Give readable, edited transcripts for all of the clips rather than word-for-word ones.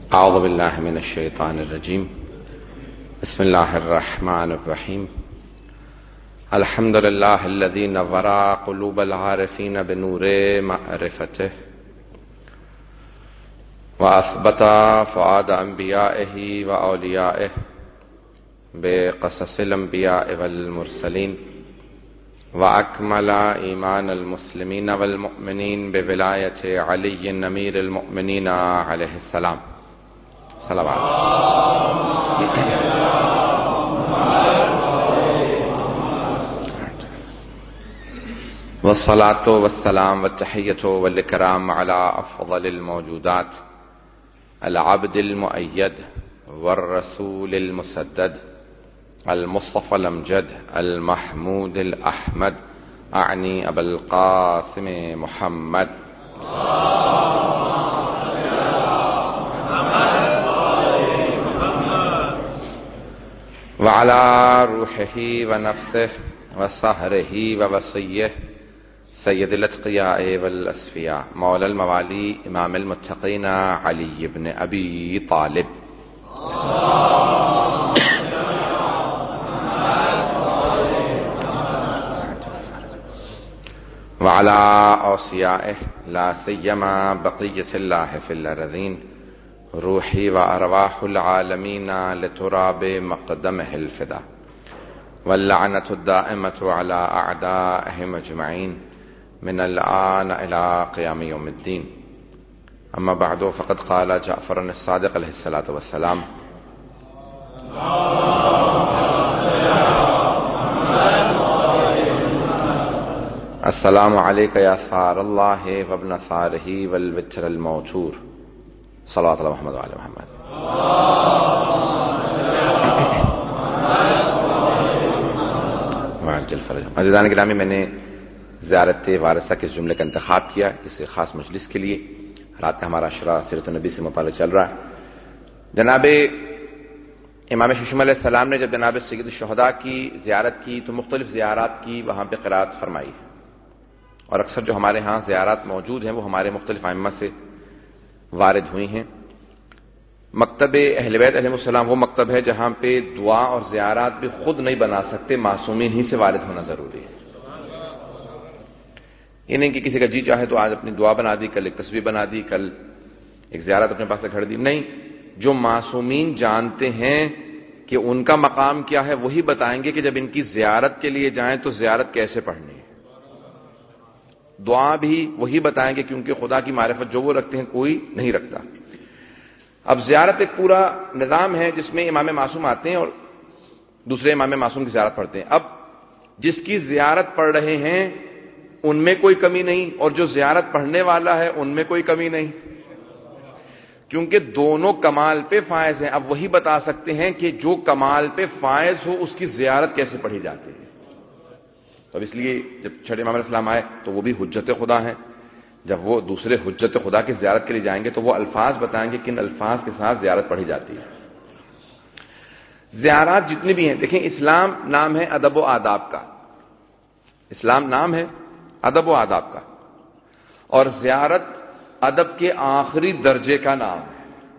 اعوذ باللہ من الشیطان الرجیم بسم اللہ الرحمن الرحیم الحمد للہ الذی نور قلوب العارفین بنور معرفتہ واثبت فؤاد انبیائہ واولیائہ بقصص الانبیاء والمرسلین وأكمل إيمان المسلمين والمؤمنين بولاية علي أمير المؤمنين عليه السلام صلوات والصلاة والسلام والتحية والإكرام على أفضل الموجودات العبد المؤيد والرسول المسدد المصطفى الأمجد المحمود الأحمد أعني أبا القاسم محمد وعلى روحه ونفسه وصهره ووصيه سيد الأتقياء والأصفياء مولى الموالي إمام المتقين علي بن أبي طالب وعلى أوصيائه لا سيما بقية الله في الأرضين روحي وأرواح العالمين لتراب مقدمه الفدا واللعنة الدائمة على أعدائهم أجمعين من الآن إلى قيام يوم الدين أما بعد فقد قال جعفر الصادق عليه الصلاة والسلام السلام عليك يا ثار الله وابن ثاره والوتر الموتور صلوات الله محمد وعلى محمد. وعجل فرج. عزیزان گرامی، میں نے زیارت وارثہ کے اس جملے کا انتخاب کیا کسی خاص مجلس کے لیے. رات کا ہمارا عشرہ سیرت النبی سے متعلق چل رہا ہے. جناب امام ششم علیہ السلام نے جب جناب سید الشہداء کی زیارت کی تو مختلف زیارات کی وہاں پہ قرات فرمائی ہے، اور اکثر جو ہمارے ہاں زیارات موجود ہیں وہ ہمارے مختلف ائمہ سے وارد ہوئی ہیں. مکتب اہل بیت علیہ السلام وہ مکتب ہے جہاں پہ دعا اور زیارات بھی خود نہیں بنا سکتے، معصومین ہی سے وارد ہونا ضروری ہے. یہ نہیں کہ کسی کا جی چاہے تو آج اپنی دعا بنا دی، کل ایک تصویر بنا دی، کل ایک زیارت اپنے پاس سے گھڑ دی. نہیں، جو معصومین جانتے ہیں کہ ان کا مقام کیا ہے وہی بتائیں گے کہ جب ان کی زیارت کے لیے جائیں تو زیارت کیسے پڑھنی ہے. دعا بھی وہی بتائیں گے کیونکہ خدا کی معرفت جو وہ رکھتے ہیں کوئی نہیں رکھتا. اب زیارت ایک پورا نظام ہے جس میں امام معصوم آتے ہیں اور دوسرے امام معصوم کی زیارت پڑھتے ہیں. اب جس کی زیارت پڑھ رہے ہیں ان میں کوئی کمی نہیں، اور جو زیارت پڑھنے والا ہے ان میں کوئی کمی نہیں، کیونکہ دونوں کمال پہ فائز ہیں. اب وہی بتا سکتے ہیں کہ جو کمال پہ فائز ہو اس کی زیارت کیسے پڑھی جاتی ہے. تو اب اس لیے جب چھٹے امام علیہ السلام آئے تو وہ بھی حجت خدا ہیں. جب وہ دوسرے حجت خدا کی زیارت کے لیے جائیں گے تو وہ الفاظ بتائیں گے کن الفاظ کے ساتھ زیارت پڑھی جاتی ہے. زیارات جتنی بھی ہیں، دیکھیں اسلام نام ہے ادب و آداب کا، اسلام نام ہے ادب و آداب کا، اور زیارت ادب کے آخری درجے کا نام ہے.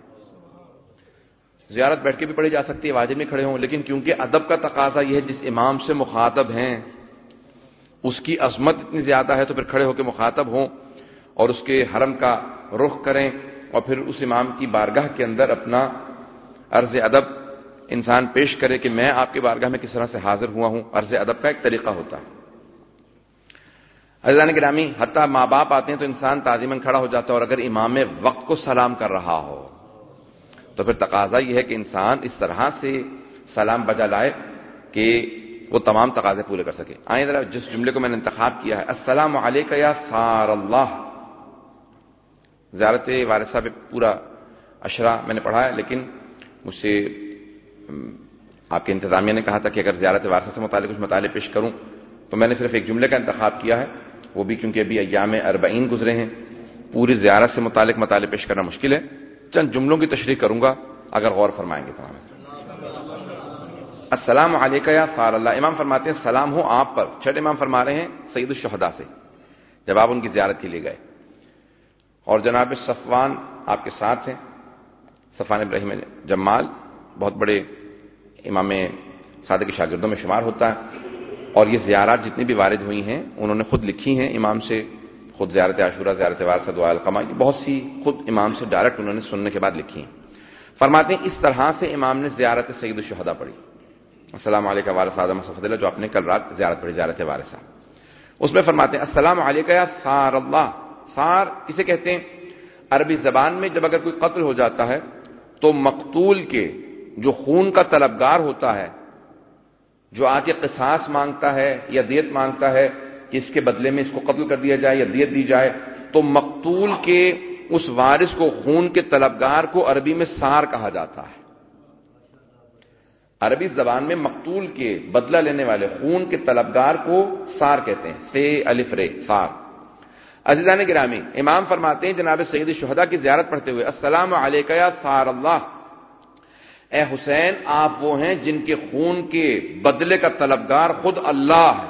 زیارت بیٹھ کے بھی پڑھی جا سکتی ہے، واجب میں کھڑے ہوں، لیکن کیونکہ ادب کا تقاضا یہ ہے جس امام سے مخاطب ہیں اس کی عظمت اتنی زیادہ ہے تو پھر کھڑے ہو کے مخاطب ہوں اور اس کے حرم کا رخ کریں اور پھر اس امام کی بارگاہ کے اندر اپنا عرض ادب انسان پیش کرے کہ میں آپ کی بارگاہ میں کس طرح سے حاضر ہوا ہوں. عرض ادب کا ایک طریقہ ہوتا ہے. عزیزان گرامی، حتیٰ ماں باپ آتے ہیں تو انسان تعظیماً کھڑا ہو جاتا ہے، اور اگر امام وقت کو سلام کر رہا ہو تو پھر تقاضا یہ ہے کہ انسان اس طرح سے سلام بجا لائے کہ وہ تمام تقاضے پورے کر سکے. آئیں ذرا جس جملے کو میں نے انتخاب کیا ہے، السلام علیکہ یا ثار اللہ. زیارت وارثہ پہ پورا عشرہ میں نے پڑھا ہے، لیکن مجھ سے آپ کے انتظامیہ نے کہا تھا کہ اگر زیارت وارثہ سے متعلق کچھ مطالعے پیش کروں تو میں نے صرف ایک جملے کا انتخاب کیا ہے، وہ بھی کیونکہ ابھی ایام 40 گزرے ہیں، پوری زیارت سے متعلق مطالعے پیش کرنا مشکل ہے. چند جملوں کی تشریح کروں گا اگر غور فرمائیں گے تمام. السلام علیکہ یا ثار اللہ. امام فرماتے ہیں سلام ہو آپ پر. چھٹے امام فرما رہے ہیں سید الشہداء سے جب آپ ان کی زیارت کے لیے گئے، اور جناب صفوان آپ کے ساتھ ہیں، صفوان ابراہیم جمال بہت بڑے امام صادق کے شاگردوں میں شمار ہوتا ہے، اور یہ زیارات جتنی بھی وارد ہوئی ہیں انہوں نے خود لکھی ہیں امام سے، خود زیارت عاشورہ، زیارت وارثہ، دعا القمہ، بہت سی خود امام سے ڈائریکٹ انہوں نے سننے کے بعد لکھی ہیں۔ فرماتے ہیں اس طرح سے امام نے زیارت سید الشہداء پڑھی، السلام علیکہ وارث آدم صفد اللہ، جو آپ نے کل رات زیارت پڑھی، زیارت وارثہ۔ اس میں فرماتے ہیں السلام علیکہ یا ثار اللہ، ثار کسے کہتے ہیں؟ عربی زبان میں جب اگر کوئی قتل ہو جاتا ہے تو مقتول کے جو خون کا طلبگار ہوتا ہے، جو آ کے قصاص مانگتا ہے یا دیت مانگتا ہے کہ اس کے بدلے میں اس کو قتل کر دیا جائے یا دیت دی جائے، تو مقتول کے اس وارث کو، خون کے طلبگار کو عربی میں ثار کہا جاتا ہے۔ عربی زبان میں مقتول کے بدلہ لینے والے خون کے طلبگار کو ثار کہتے ہیں، سے الف رے، ثار۔ عزیزان گرامی، امام فرماتے ہیں جناب سید الشہداء کی زیارت پڑھتے ہوئے السلام علیکہ یا ثار اللہ، اے حسین آپ وہ ہیں جن کے خون کے بدلے کا طلبگار خود اللہ ہے۔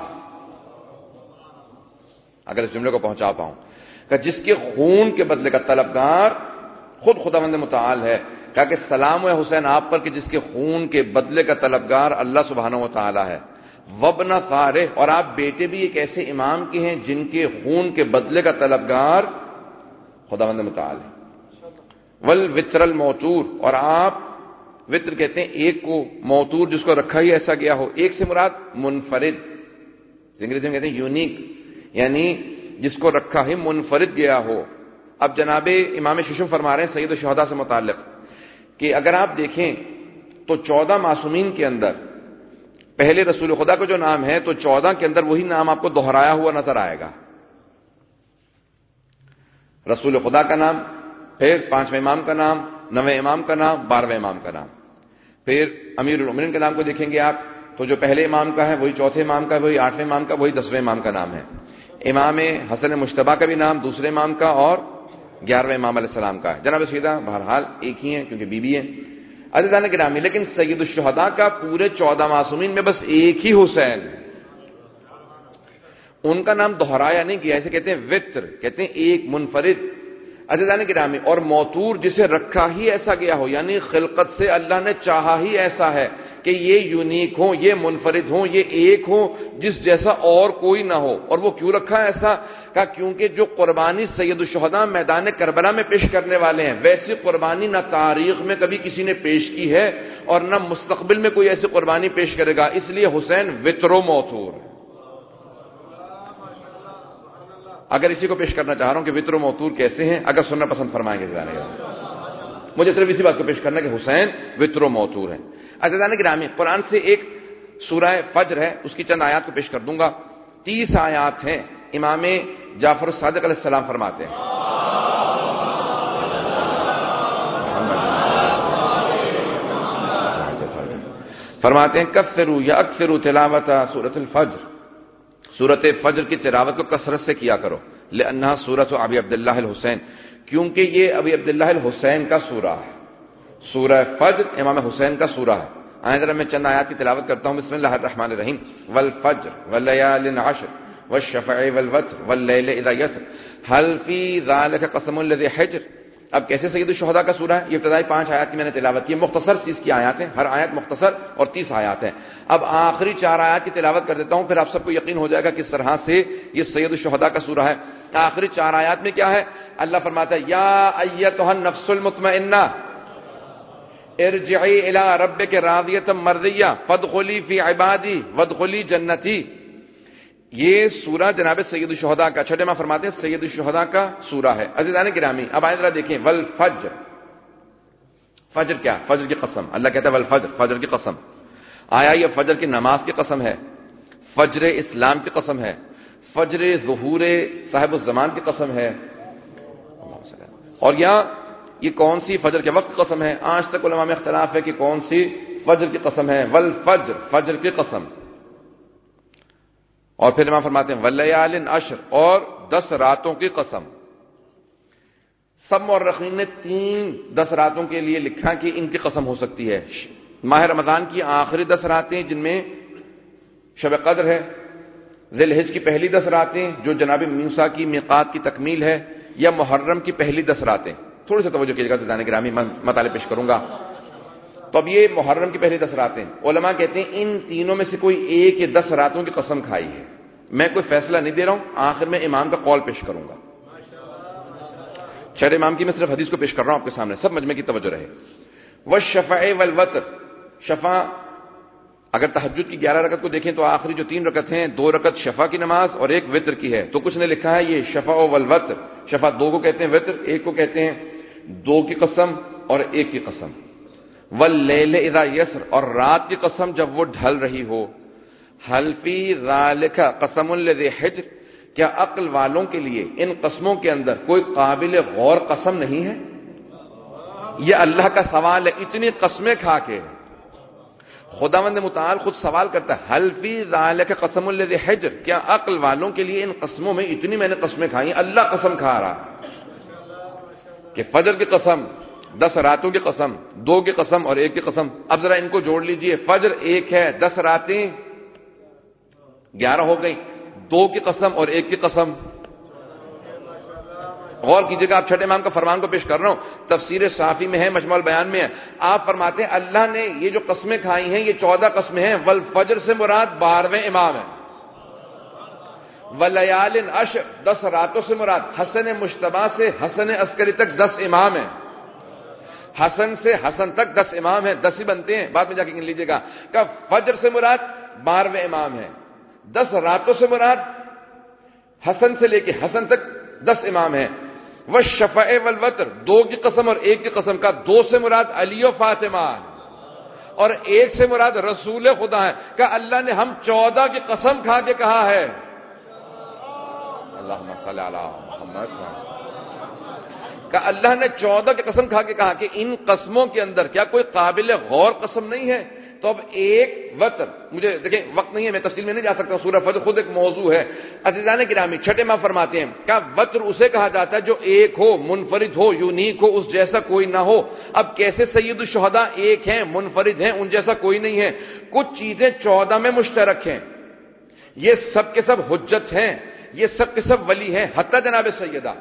اگر اس جملے کو پہنچا پاؤں کہ جس کے خون کے بدلے کا طلبگار خود خداوند متعال ہے، کہا کہ سلام ہے حسین آپ پر کہ جس کے خون کے بدلے کا طلبگار اللہ سبحانہ و تعالی ہے، وابن ثارہ، اور آپ بیٹے بھی ایک ایسے امام کے ہیں جن کے خون کے بدلے کا طلبگار خداوند متعال ہے، والوتر الموتور، اور آپ وتر کہتے ہیں ایک کو، موتور جس کو رکھا ہی ایسا گیا ہو، ایک سے مراد منفرد، انگریزی میں کہتے ہیں یونیک، یعنی جس کو رکھا ہی منفرد گیا ہو۔ اب جناب امام ششم فرما رہے ہیں سید الشہداء سے متعلق کہ اگر آپ دیکھیں تو 14 معصومین کے اندر پہلے رسول خدا کا جو نام ہے تو 14 کے اندر وہی نام آپ کو دہرایا ہوا نظر آئے گا، رسول خدا کا نام، پھر 5ویں امام کا نام، 9ویں امام کا نام، 12ویں امام کا نام، پھر امیر المومنین کے نام کو دیکھیں گے آپ تو جو پہلے امام کا ہے وہی 4تھے امام کا، وہی 8ویں امام کا، وہی 10ویں امام کا نام ہے، امام حسن مجتبیٰ کا بھی نام دوسرے امام کا اور 11ویں امام علیہ السلام کا ہے۔ جناب سیدہ بہرحال ایک ہی ہیں کیونکہ بیوی ہیں۔ عزیزان گرامی، لیکن سید الشہداء کا پورے 14 معصومین میں بس ایک ہی حسین ہے، ان کا نام دہرایا نہیں گیا، ایسے کہتے ہیں وتر، کہتے ہیں ایک منفرد۔ عزیزان گرامی، اور موتور جسے رکھا ہی ایسا گیا ہو، یعنی خلقت سے اللہ نے چاہا ہی ایسا ہے کہ یہ یونیک ہوں، یہ منفرد ہوں، یہ ایک ہوں جس جیسا اور کوئی نہ ہو۔ اور وہ کیوں رکھا ہے ایسا؟ کہا کیونکہ جو قربانی سید الشہداء میدان کربلا میں پیش کرنے والے ہیں، ویسی قربانی نہ تاریخ میں کبھی کسی نے پیش کی ہے اور نہ مستقبل میں کوئی ایسی قربانی پیش کرے گا، اس لیے حسین وتر و موتور ہے۔ اگر اسی کو پیش کرنا چاہ رہا ہوں کہ وتر و موتور کیسے ہیں، اگر سننا پسند فرمائیں گے جانے گا، مجھے صرف اسی بات کو پیش کرنا کہ حسین وتر و موتور ہیں۔ عزیزان گرامی، قرآن سے ایک سورہ فجر ہے، اس کی چند آیات کو پیش کر دوں گا، 30 آیات ہیں۔ امام جعفر الصادق علیہ السلام فرماتے ہیں کثروا یا اکثروا تلاوت سورۃ الفجر، سورۃ فجر کی تلاوت کو کثرت سے کیا کرو، لأنہا سورۃ ابی عبداللہ الحسین، کیونکہ یہ ابی عبداللہ الحسین کا سورہ ہے، سورہ فجر امام حسین کا سورہ ہے۔ آئیں ذرا میں چند آیات کی تلاوت کرتا ہوں، بسم اللہ الرحمن الرحیم، والفجر واللیال عشر والشفع والوتر واللیل اذا یسر هل فی ذلک قسم الذی حجر۔ اب کیسے سید الشہداء کا سورہ ہے؟ یہ ابتدائی 5 آیات کی میں نے تلاوت کی، مختصر سی اس کی آیات ہیں، ہر آیت مختصر اور 30 آیات ہیں۔ اب آخری 4 آیات کی تلاوت کر دیتا ہوں، پھر آپ سب کو یقین ہو جائے گا کس طرح سے یہ سید الشہداء کا سورہ ہے۔ آخری 4 آیات میں کیا ہے؟ اللہ فرماتا ہے یا ایتھا النفس المطمئنہ ارجعی الی ربک راضیۃ مرضیہ فادخلی فی عبادی وادخلی جنتی۔ یہ سورہ جناب سید الشہداء کا، چھٹے ماہ فرماتے ہیں سید الشہداء کا سورہ ہے۔ عزیزان گرامی، اب آئے ذرا دیکھیں، والفجر، فجر کیا؟ فجر کی قسم، اللہ کہتا ہے والفجر، فجر کی قسم۔ آیا یہ فجر کی نماز کی قسم ہے، فجر اسلام کی قسم ہے، فجر ظہور صاحب الزمان کی قسم ہے، اور یا یہ کون سی فجر کے وقت قسم ہے؟ آج تک علماء میں اختلاف ہے کہ کون سی فجر کی قسم ہے۔ والفجر، فجر کی قسم۔ اور پھر امام فرماتے ہیں واللیال عشر، اور 10 راتوں کی قسم۔ سب مورخین نے 10 راتوں کے لیے لکھا کہ ان کی قسم ہو سکتی ہے۔ ماہ رمضان کی آخری 10 راتیں جن میں شب قدر ہے، ذی الحج کی پہلی 10 راتیں جو جناب موسیٰ کی میقات کی تکمیل ہے، یا محرم کی پہلی 10 راتیں۔ تھوڑی سی توجہ کیجیے گا عزیزان گرامی، میں مطالب پیش کروں گا. تو اب یہ محرم کی پہلی 10 راتیں، علماء کہتے ہیں ان تینوں میں سے کوئی ایک یا 10 راتوں کی قسم کھائی ہے. میں کوئی فیصلہ نہیں دے رہا ہوں، آخر میں امام کا قول پیش کروں گا. چھٹے امام کی میں صرف حدیث کو پیش کر رہا ہوں آپ کے سامنے، سب مجمع کی توجہ رہے. والشفع والوتر، شفع اگر تہجد کی 11 رکعت کو دیکھیں تو آخری جو 3 رکعت ہیں، 2 رکعت شفع کی نماز اور 1 وتر کی ہے. تو کچھ نے لکھا ہے یہ شفع والوتر، شفع 2 کو کہتے ہیں، وتر 1 کو کہتے ہیں. 2 کی قسم اور 1 کی قسم. واللیل اذا یسر، اور رات کی قسم جب وہ ڈھل رہی ہو. حل فی ذالک قسم لذی حجر، کیا عقل والوں کے لیے ان قسموں کے اندر کوئی قابل غور قسم نہیں ہے؟ یہ اللہ کا سوال ہے. اتنی قسمیں کھا کے خداوند متعال خود سوال کرتا ہے، حل فی ذالک قسم لذی حجر، کیا عقل والوں کے لیے ان قسموں میں اتنی میں نے قسمیں کھائی ہیں؟ اللہ قسم کھا رہا کہ فجر کی قسم، 10 راتوں کی قسم، 2 کی قسم اور 1 کی قسم. اب ذرا ان کو جوڑ لیجئے، فجر 1 ہے، 10 راتیں 11 ہو گئی، 2 کی قسم اور 1 کی قسم. غور کیجئے گا، آپ چھٹے امام کا فرمان کو پیش کر رہا ہوں، تفسیر صافی میں ہے، مجموع البیان میں ہے. آپ فرماتے ہیں اللہ نے یہ جو قسمیں کھائی ہیں یہ 14 قسمیں ہیں. والفجر سے مراد 12ویں امام ہے. ولیال عشر، 10 راتوں سے مراد حسن مجتبی سے حسن عسکری تک 10 امام ہیں. حسن سے حسن تک 10 امام ہیں، 10 ہی بنتے ہیں، بعد میں جا کے گن لیجئے گا. کہ فجر سے مراد 12ویں امام ہے. 10 راتوں سے مراد حسن سے لے کے حسن تک 10 امام ہیں. والشفع والوتر، 2 کی قسم اور 1 کی قسم کا 2 سے مراد علی و فاطمہ اور 1 سے مراد رسول خدا ہے. کہ اللہ نے ہم 14 کی قسم کھا کے کہا ہے، اللہم صلی علی محمد. کہ اللہ نے 14 کی قسم کھا کے کہا کہ ان قسموں کے اندر کیا کوئی قابل غور قسم نہیں ہے؟ تو اب 1 وتر، مجھے دیکھیں وقت نہیں ہے، میں تفصیل میں نہیں جا سکتا، سورہ فجر خود ایک موضوع ہے. عزیزان گرامی، چھٹے ماہ فرماتے ہیں کہ وتر اسے کہا جاتا ہے جو ایک ہو، منفرد ہو، یونیک ہو، اس جیسا کوئی نہ ہو. اب کیسے سید الشہداء ایک ہیں، منفرد ہیں، ان جیسا کوئی نہیں ہے؟ کچھ چیزیں 14 میں مشترک ہیں، یہ سب کے سب حجت ہیں، یہ سب کے سب ولی ہیں، حتی جناب سیدہ،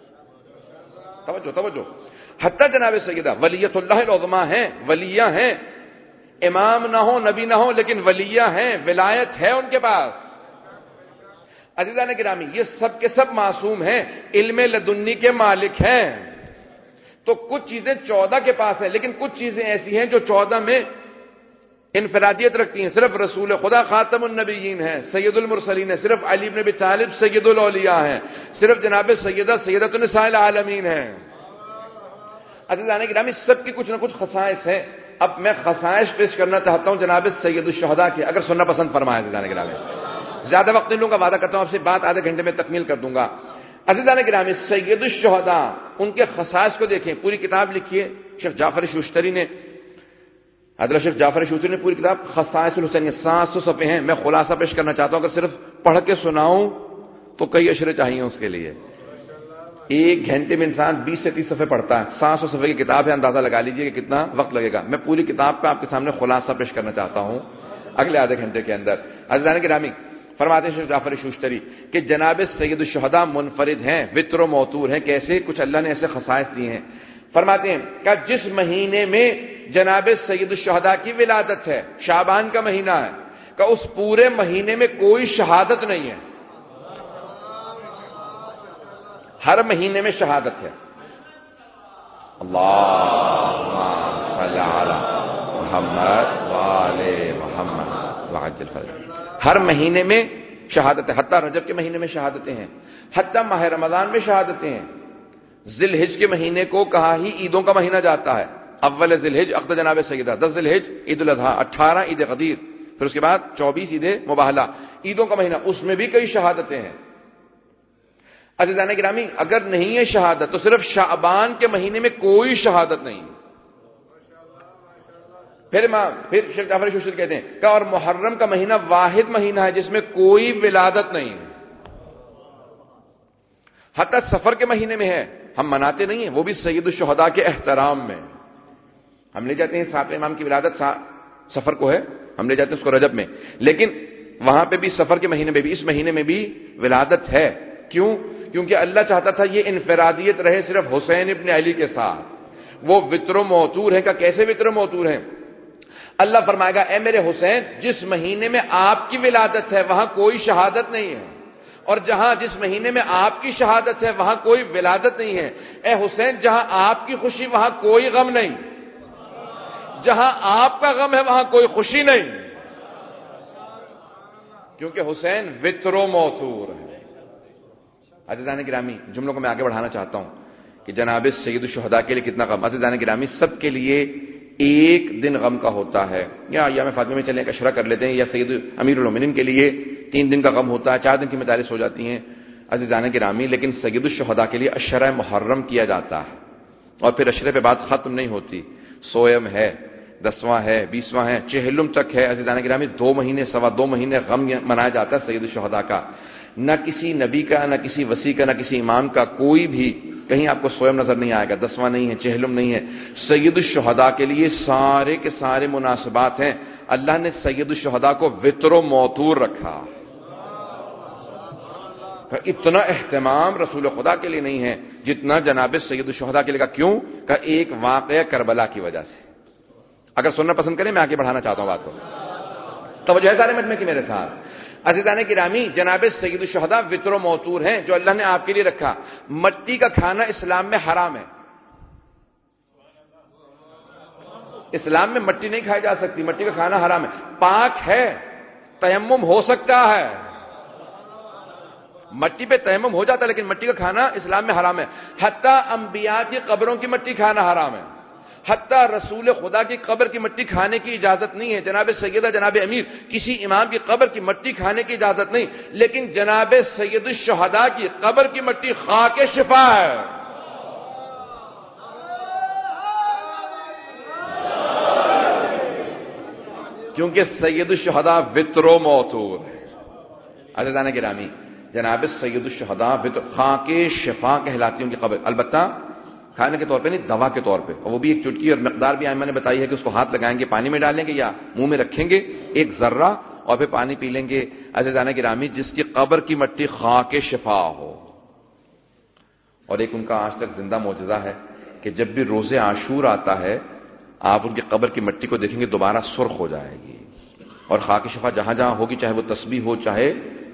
توجہ، حتی جناب سیدہ ولیت اللہ العظمیٰ ہیں، ولیہ ہیں. امام نہ ہو، نبی نہ ہو، لیکن ولیہ ہیں، ولایت ہے ان کے پاس. عزیزان گرامی، یہ سب کے سب معصوم ہیں، علم لدنی کے مالک ہیں. تو کچھ چیزیں 14 کے پاس ہیں، لیکن کچھ چیزیں ایسی ہیں جو 14 میں انفرادیت رکھتی ہیں. صرف رسول خدا خاتم النبیین ہیں، سید المرسلین ہیں، صرف علی بن ابی طالب سید الاولیاء ہیں، صرف جناب سیدہ سیدۃ النساء العالمین ہیں. عزیزان گرامی، سب کی کچھ نہ کچھ خصائص ہیں. اب میں خصائص پیش کرنا چاہتا ہوں جناب سید الشہداء کے، اگر سننا پسند فرمائے. عزیزان گرامی، زیادہ وقت نہیں لوں گا، وعدہ کرتا ہوں آپ سے بات آدھے گھنٹے میں تکمیل کر دوں گا. عزیزان گرامی، سید الشہداء، ان کے خصائص کو دیکھیں. پوری کتاب لکھی ہے شیخ جعفر شوشتری نے، حضرت شیخ جعفر شوشتری نے پوری کتاب خصائص الحسین، 700 صفحے ہیں. میں خلاصہ پیش کرنا چاہتا ہوں، اگر صرف پڑھ کے سناؤں تو کئی اشرے چاہیے اس کے لیے. 1 گھنٹے میں انسان 20 سے 30 صفحے پڑھتا ہے، 700 صفحے کی کتاب ہے، اندازہ لگا لیجئے کہ کتنا وقت لگے گا. میں پوری کتاب پہ آپ کے سامنے خلاصہ پیش کرنا چاہتا ہوں اگلے آدھے گھنٹے کے اندر. عزیزان گرامی، فرماتے ہیں شیخ جعفر شوشتری کہ جناب سید الشہداء منفرد ہیں، وتر و موتور ہیں. کیسے؟ کچھ اللہ نے ایسے خصائص دیے ہیں. فرماتے ہیں کہ جس مہینے میں جناب سید الشہداء کی ولادت ہے، شعبان کا مہینہ ہے، کہ اس پورے مہینے میں کوئی شہادت نہیں ہے. ہر مہینے میں شہادت ہے. اللہم صلی علی محمد وآل محمد وعجل فرج. ہر مہینے میں شہادت ہے، حتیٰ رجب کے مہینے میں شہادتیں ہیں، حتیٰ ماہ رمضان میں شہادتیں ہیں. ذی الحج کے مہینے کو کہا ہی عیدوں کا مہینہ جاتا ہے. اول ذی الحج عقد جناب سیدہ، 10 ذی الحج عید الاضحیٰ، 18 عید غدیر، پھر اس کے بعد 24 عید مباہلہ، عیدوں کا مہینہ، اس میں بھی کئی شہادتیں ہیں. عزیزان گرامی، اگر نہیں ہے شہادت تو صرف شعبان کے مہینے میں کوئی شہادت نہیں. پھر شیخ جعفر شوشتری کہتے ہیں کہ اور محرم کا مہینہ واحد مہینہ ہے جس میں کوئی ولادت نہیں ہے. حتیٰ سفر کے مہینے میں ہے، ہم مناتے نہیں ہیں، وہ بھی سید الشہداء کے احترام میں. ہم لے جاتے ہیں 7 امام کی ولادت سفر کو ہے، ہم لے جاتے ہیں اس کو رجب میں، لیکن وہاں پہ بھی سفر کے مہینے میں بھی، اس مہینے میں بھی ولادت ہے. کیوں؟ کیونکہ اللہ چاہتا تھا یہ انفرادیت رہے صرف حسین ابن علی کے ساتھ. وہ وتر و موتور ہیں. کا کیسے وتر و موتور ہیں؟ اللہ فرمائے گا اے میرے حسین جس مہینے میں آپ کی ولادت ہے وہاں کوئی شہادت نہیں ہے، اور جہاں جس مہینے میں آپ کی شہادت ہے وہاں کوئی ولادت نہیں ہے. اے حسین جہاں آپ کی خوشی وہاں کوئی غم نہیں، جہاں آپ کا غم ہے وہاں کوئی خوشی نہیں، کیونکہ حسین وتر و موتور ہے. عزیزان گرامی، جملوں کو میں آگے بڑھانا چاہتا ہوں کہ جناب سید الشہداء کے لیے کتنا غم. عزیزان گرامی، سب کے لیے ایک دن غم کا ہوتا ہے، یا ایام فاطمہ میں چلیں عشرہ کر لیتے ہیں، یا سید امیر المومنین کے لیے 3 دن کا غم ہوتا ہے، 4 دن کی مجالس ہو جاتی ہیں. عزیزان گرامی، لیکن سید الشہداء کے لیے عشرہ محرم کیا جاتا ہے، اور پھر عشرے پہ بات ختم نہیں ہوتی. سویم ہے، 10واں ہے، 20واں ہے، چہلم تک ہے. عزیزان گرامی، 2 مہینے 2.25 مہینے غم منایا جاتا ہے سید الشہداء کا. نہ کسی نبی کا، نہ کسی وصی کا، نہ کسی امام کا کوئی بھی کہیں آپ کو سویم نظر نہیں آئے گا، 10واں نہیں ہے، چہلم نہیں ہے. سید الشہداء کے لیے سارے کے سارے مناسبات ہیں. اللہ نے سید الشہداء کو وتر و موتور رکھا. اتنا اہتمام رسول خدا کے لیے نہیں ہے جتنا جناب سید الشہداء کے لیے. کا کیوں؟ کہ ایک واقعہ کربلا کی وجہ سے. اگر سننا پسند کریں میں آگے بڑھانا چاہتا ہوں بات کو. توجہ ہے سارے مجمع کی میرے ساتھ. عزیزان گرامی، جناب سید الشہداء وتر و موتور ہیں جو اللہ نے آپ کے لیے رکھا. مٹی کا کھانا اسلام میں حرام ہے. اسلام میں مٹی نہیں کھائی جا سکتی، مٹی کا کھانا حرام ہے. پاک ہے، تیمم ہو سکتا ہے، مٹی پہ تیمم ہو جاتا ہے، لیکن مٹی کا کھانا اسلام میں حرام ہے. حتیٰ انبیاء کی قبروں کی مٹی کھانا حرام ہے. حتیٰ رسول خدا کی قبر کی مٹی کھانے کی اجازت نہیں ہے. جناب سیدہ، جناب امیر، کسی امام کی قبر کی مٹی کھانے کی اجازت نہیں، لیکن جناب سید الشہداء کی قبر کی مٹی خاک شفا ہے. کیونکہ سید الشہداء وتر و موتور ہے. عزیزان گرامی، جناب سید الشہداء خاک شفا کہلاتی ان کی قبر. البتہ کھانے کے طور پہ نہیں، دوا کے طور پہ. اور وہ بھی ایک چٹکی، اور مقدار بھی ائمہ نے بتائی ہے کہ اس کو ہاتھ لگائیں گے، پانی میں ڈالیں گے یا منہ میں رکھیں گے 1 ذرہ، اور پھر پانی پی لیں گے. عزیزان گرامی، جس کی قبر کی مٹی خاک شفا ہو. اور ایک ان کا آج تک زندہ معجزہ ہے کہ جب بھی روز عاشور آتا ہے آپ ان کی قبر کی مٹی کو دیکھیں گے دوبارہ سرخ ہو جائے گی، اور خاک شفا جہاں جہاں ہوگی، چاہے وہ تسبیح ہو، چاہے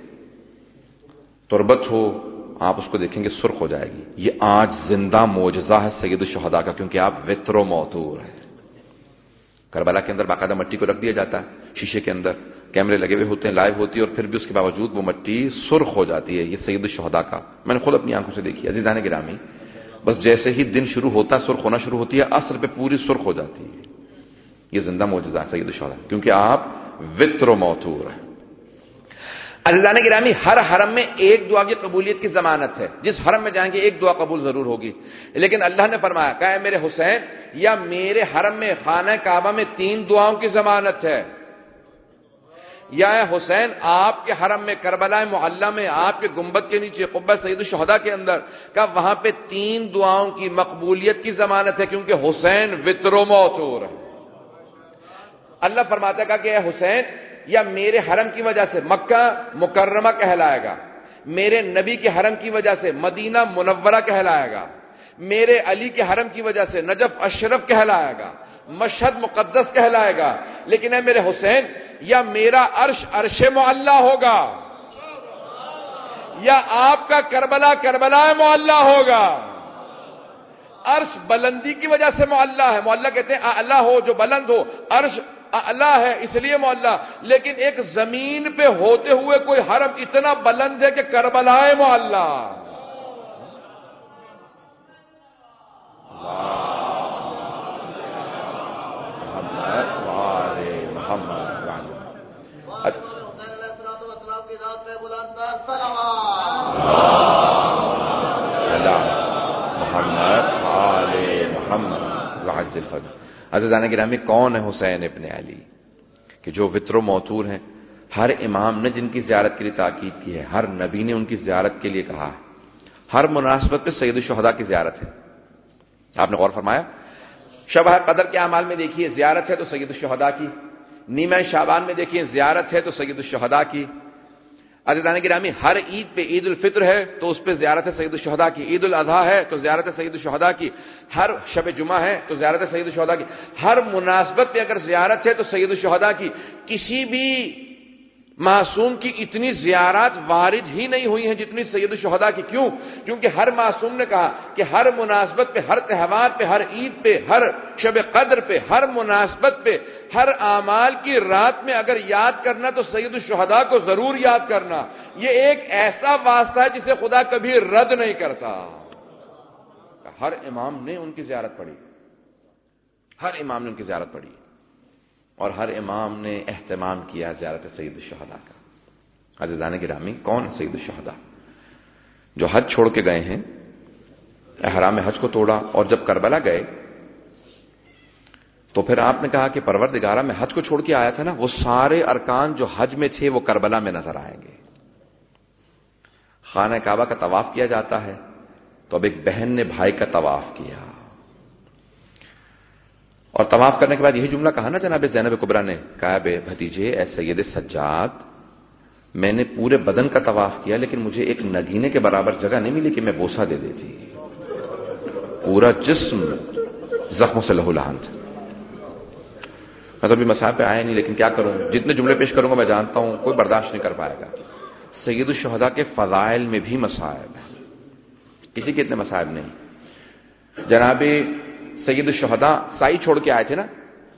تربت ہو، آپ اس کو دیکھیں گے سرخ ہو جائے گی. یہ آج زندہ معجزہ ہے سید الشہداء کا، کیونکہ آپ وتر و موتور ہیں. کربلا کے اندر باقاعدہ مٹی کو رکھ دیا جاتا ہے شیشے کے اندر، کیمرے لگے ہوئے ہوتے ہیں، لائیو ہوتی ہے، اور پھر بھی اس کے باوجود وہ مٹی سرخ ہو جاتی ہے. یہ سید الشہداء کا میں نے خود اپنی آنکھوں سے دیکھی. عزیزان گرامی، بس جیسے ہی دن شروع ہوتا ہے سرخ ہونا شروع ہوتی ہے، عصر پہ پوری سرخ ہو جاتی ہے. یہ زندہ معجزہ ہے سید الشہداء، کیونکہ آپ وتر و موتور ہیں. عزیزان گرامی، ہر حرم میں ایک دعا کی قبولیت کی ضمانت ہے. جس حرم میں جائیں گے ایک دعا قبول ضرور ہوگی. لیکن اللہ نے فرمایا کہ اے میرے حسین، یا میرے حرم میں خانہ کعبہ میں 3 دعاؤں کی ضمانت ہے. یا اے حسین، آپ کے حرم میں کربلا معلی میں آپ کے گنبد کے نیچے قبہ سید الشہداء کے اندر کا وہاں پہ 3 دعاؤں کی مقبولیت کی ضمانت ہے، کیونکہ حسین وتر و موتور ہے. اللہ فرماتا ہے کہ اے حسین، یا میرے حرم کی وجہ سے مکہ مکرمہ کہلائے گا، میرے نبی کے حرم کی وجہ سے مدینہ منورہ کہلائے گا، میرے علی کے حرم کی وجہ سے نجف اشرف کہلائے گا، مشہد مقدس کہلائے گا. لیکن اے میرے حسین، یا میرا عرش عرش معلی ہوگا، یا آپ کا کربلا کربلا معلی ہوگا. عرش بلندی کی وجہ سے معلی ہے. معلی کہتے ہیں اعلی ہو، جو بلند ہو. عرش اعلی ہے اس لیے معلی. لیکن ایک زمین پہ ہوتے ہوئے کوئی حرم اتنا بلند ہے کہ کربلا معلی. عزیزان گرامی، کون ہے حسین ابن علی کہ جو وتر و موتور ہیں؟ ہر امام نے جن کی زیارت کے لیے تاکید کی ہے، ہر نبی نے ان کی زیارت کے لیے کہا ہے. ہر مناسبت پہ سید الشہداء کی زیارت ہے. آپ نے غور فرمایا؟ شب قدر کے اعمال میں دیکھیے زیارت ہے تو سید الشہداء کی. نیمہ شعبان میں دیکھیے زیارت ہے تو سید الشہداء کی. عزیزان گرامی، ہر عید پہ عید الفطر ہے تو اس پہ زیارت سید الشہداء کی، عید الاضحیٰ ہے تو زیارت سید الشہداء کی، ہر شب جمعہ ہے تو زیارت سید الشہداء کی، ہر مناسبت پہ اگر زیارت ہے تو سید الشہداء کی۔ کسی بھی معصوم کی اتنی زیارات وارد ہی نہیں ہوئی ہیں جتنی سید الشہداء کی۔ کیوں؟ کیونکہ ہر معصوم نے کہا کہ ہر مناسبت پہ، ہر تہوار پہ، ہر عید پہ، ہر شب قدر پہ، ہر مناسبت پہ، ہر اعمال کی رات میں اگر یاد کرنا تو سید الشہداء کو ضرور یاد کرنا۔ یہ ایک ایسا واسطہ ہے جسے خدا کبھی رد نہیں کرتا۔ ہر امام نے ان کی زیارت پڑھی، ہر امام نے ان کی زیارت پڑھی، اور ہر امام نے اہتمام کیا زیارت سید الشہداء کا۔ عزیزان گرامی، کون سید الشہداء؟ جو حج چھوڑ کے گئے ہیں، احرام حج کو توڑا، اور جب کربلا گئے تو پھر آپ نے کہا کہ پروردگارہ میں حج کو چھوڑ کے آیا تھا نا، وہ سارے ارکان جو حج میں تھے وہ کربلا میں نظر آئیں گے۔ خانہ کعبہ کا طواف کیا جاتا ہے تو اب ایک بہن نے بھائی کا طواف کیا، اور طواف کرنے کے بعد یہی جملہ کہا نا جناب زینب کبریٰ نے، کہا بے بھتیجے اے سید سجاد، میں نے پورے بدن کا طواف کیا لیکن مجھے ایک نگینے کے برابر جگہ نہیں ملی کہ میں بوسہ دے دیتی، پورا جسم زخموں سے لہو لہان تھا۔ میں تو ابھی مسائل پہ آیا نہیں، لیکن کیا کروں، جتنے جملے پیش کروں گا میں جانتا ہوں کوئی برداشت نہیں کر پائے گا۔ سید الشہداء کے فضائل میں بھی مسائل ہیں، کسی کے اتنے مسائل نہیں۔ جناب سید الشہداء سعی چھوڑ کے آئے تھے نا،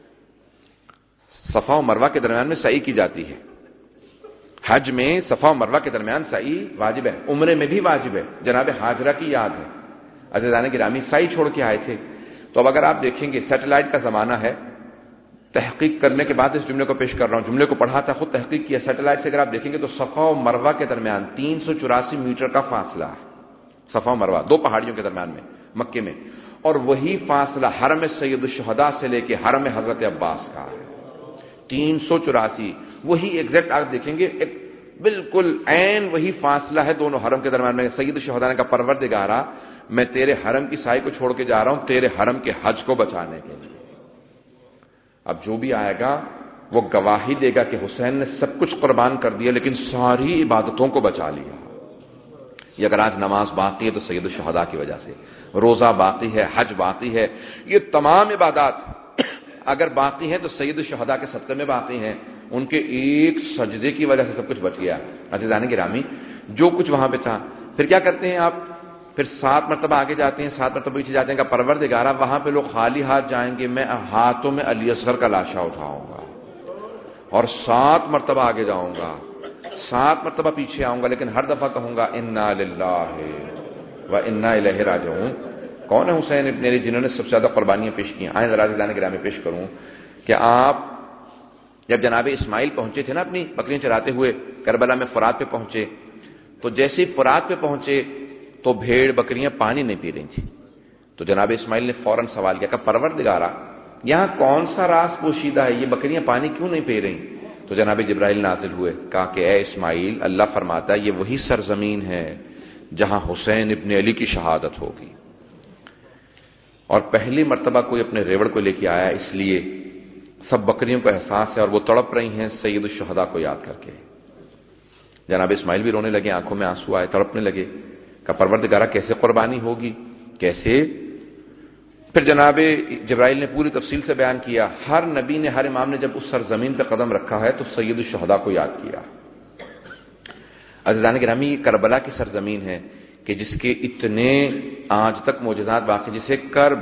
صفا و مروہ کے درمیان میں سعی کی جاتی ہے۔ حج میں صفا و مروہ کے درمیان سعی واجب ہے، عمرے میں بھی واجب ہے، جناب ہاجرہ کی یاد ہے۔ عزیزان گرامی، سعی چھوڑ کے آئے تھے، تو اب اگر آپ دیکھیں گے سیٹلائٹ کا زمانہ ہے، تحقیق کرنے کے بعد اس جملے کو پیش کر رہا ہوں، جملے کو پڑھا تھا، خود تحقیق کیا، سیٹلائٹ سے اگر آپ دیکھیں گے تو صفا و مروہ کے درمیان 384 میٹر کا فاصلہ ہے، صفا و مروہ دو پہاڑیوں کے درمیان میں مکے میں، اور وہی فاصلہ حرم سید الشہداء سے لے کے حرم حضرت عباس کا ہے، 384، وہی ایگزیکٹ آپ دیکھیں گے، ایک بالکل عین وہی فاصلہ ہے دونوں حرم کے درمیان میں۔ سید الشہداء نے کہا پروردگارا میں تیرے حرم کی سائے کو چھوڑ کے جا رہا ہوں تیرے حرم کے حج کو بچانے کے لیے۔ اب جو بھی آئے گا وہ گواہی دے گا کہ حسین نے سب کچھ قربان کر دیا لیکن ساری عبادتوں کو بچا لیا۔ یہ اگر آج نماز باقی ہے تو سید الشہداء کی وجہ سے، روزہ باقی ہے، حج باقی ہے، یہ تمام عبادات اگر باقی ہیں تو سید الشہداء کے صدقے میں باقی ہیں، ان کے ایک سجدے کی وجہ سے سب کچھ بچ گیا۔ عزیزان گرامی، جو کچھ وہاں پہ تھا، پھر کیا کرتے ہیں آپ؟ پھر 7 مرتبہ آگے جاتے ہیں، 7 مرتبہ پیچھے جاتے ہیں کہ پروردگارہ وہاں پہ لوگ خالی ہاتھ جائیں گے، میں ہاتھوں میں علی اصغر کا لاشا اٹھاؤں گا اور 7 مرتبہ آگے جاؤں گا، 7 مرتبہ پیچھے آؤں گا، لیکن ہر دفعہ کہوں گا انا للہ و انا الیہ راجعون۔ کون ہے حسین ابن علی جنہوں نے سب سے زیادہ قربانیاں پیش کی؟ آئیں ذرا عزیزان گرامی پیش کروں کہ آپ جب جناب اسماعیل پہنچے تھے نا اپنی بکریاں چراتے ہوئے کربلا میں، فرات پہ پہنچے، تو جیسے ہی فرات پہ پہنچے تو بھیڑ بکریاں پانی نہیں پی رہی تھیں، تو جناب اسماعیل نے فوراً سوال کیا کہ پروردگارا یہاں کون سا راز پوشیدہ ہے، یہ بکریاں پانی کیوں نہیں پی رہی؟ تو جناب جبرائیل نازل ہوئے، کہا کہ اے اسماعیل، اللہ فرماتا ہے یہ وہی سرزمین ہے جہاں حسین ابن علی کی شہادت ہوگی، اور پہلی مرتبہ کوئی اپنے ریوڑ کو لے کے آیا، اس لیے سب بکریوں کو احساس ہے اور وہ تڑپ رہی ہیں سید الشہداء کو یاد کر کے۔ جناب اسماعیل بھی رونے لگے، آنکھوں میں آنسو آئے، تڑپنے لگے، کہ پروردگارہ کیسے قربانی ہوگی، کیسے؟ پھر جناب جبرائیل نے پوری تفصیل سے بیان کیا، ہر نبی نے، ہر امام نے جب اس سرزمین پہ قدم رکھا ہے تو سید الشہداء کو یاد کیا۔ عزیزان گرامی، یہ کربلا کی سرزمین ہے کہ جس کے اتنے آج تک معجزات باقی، جسے کرب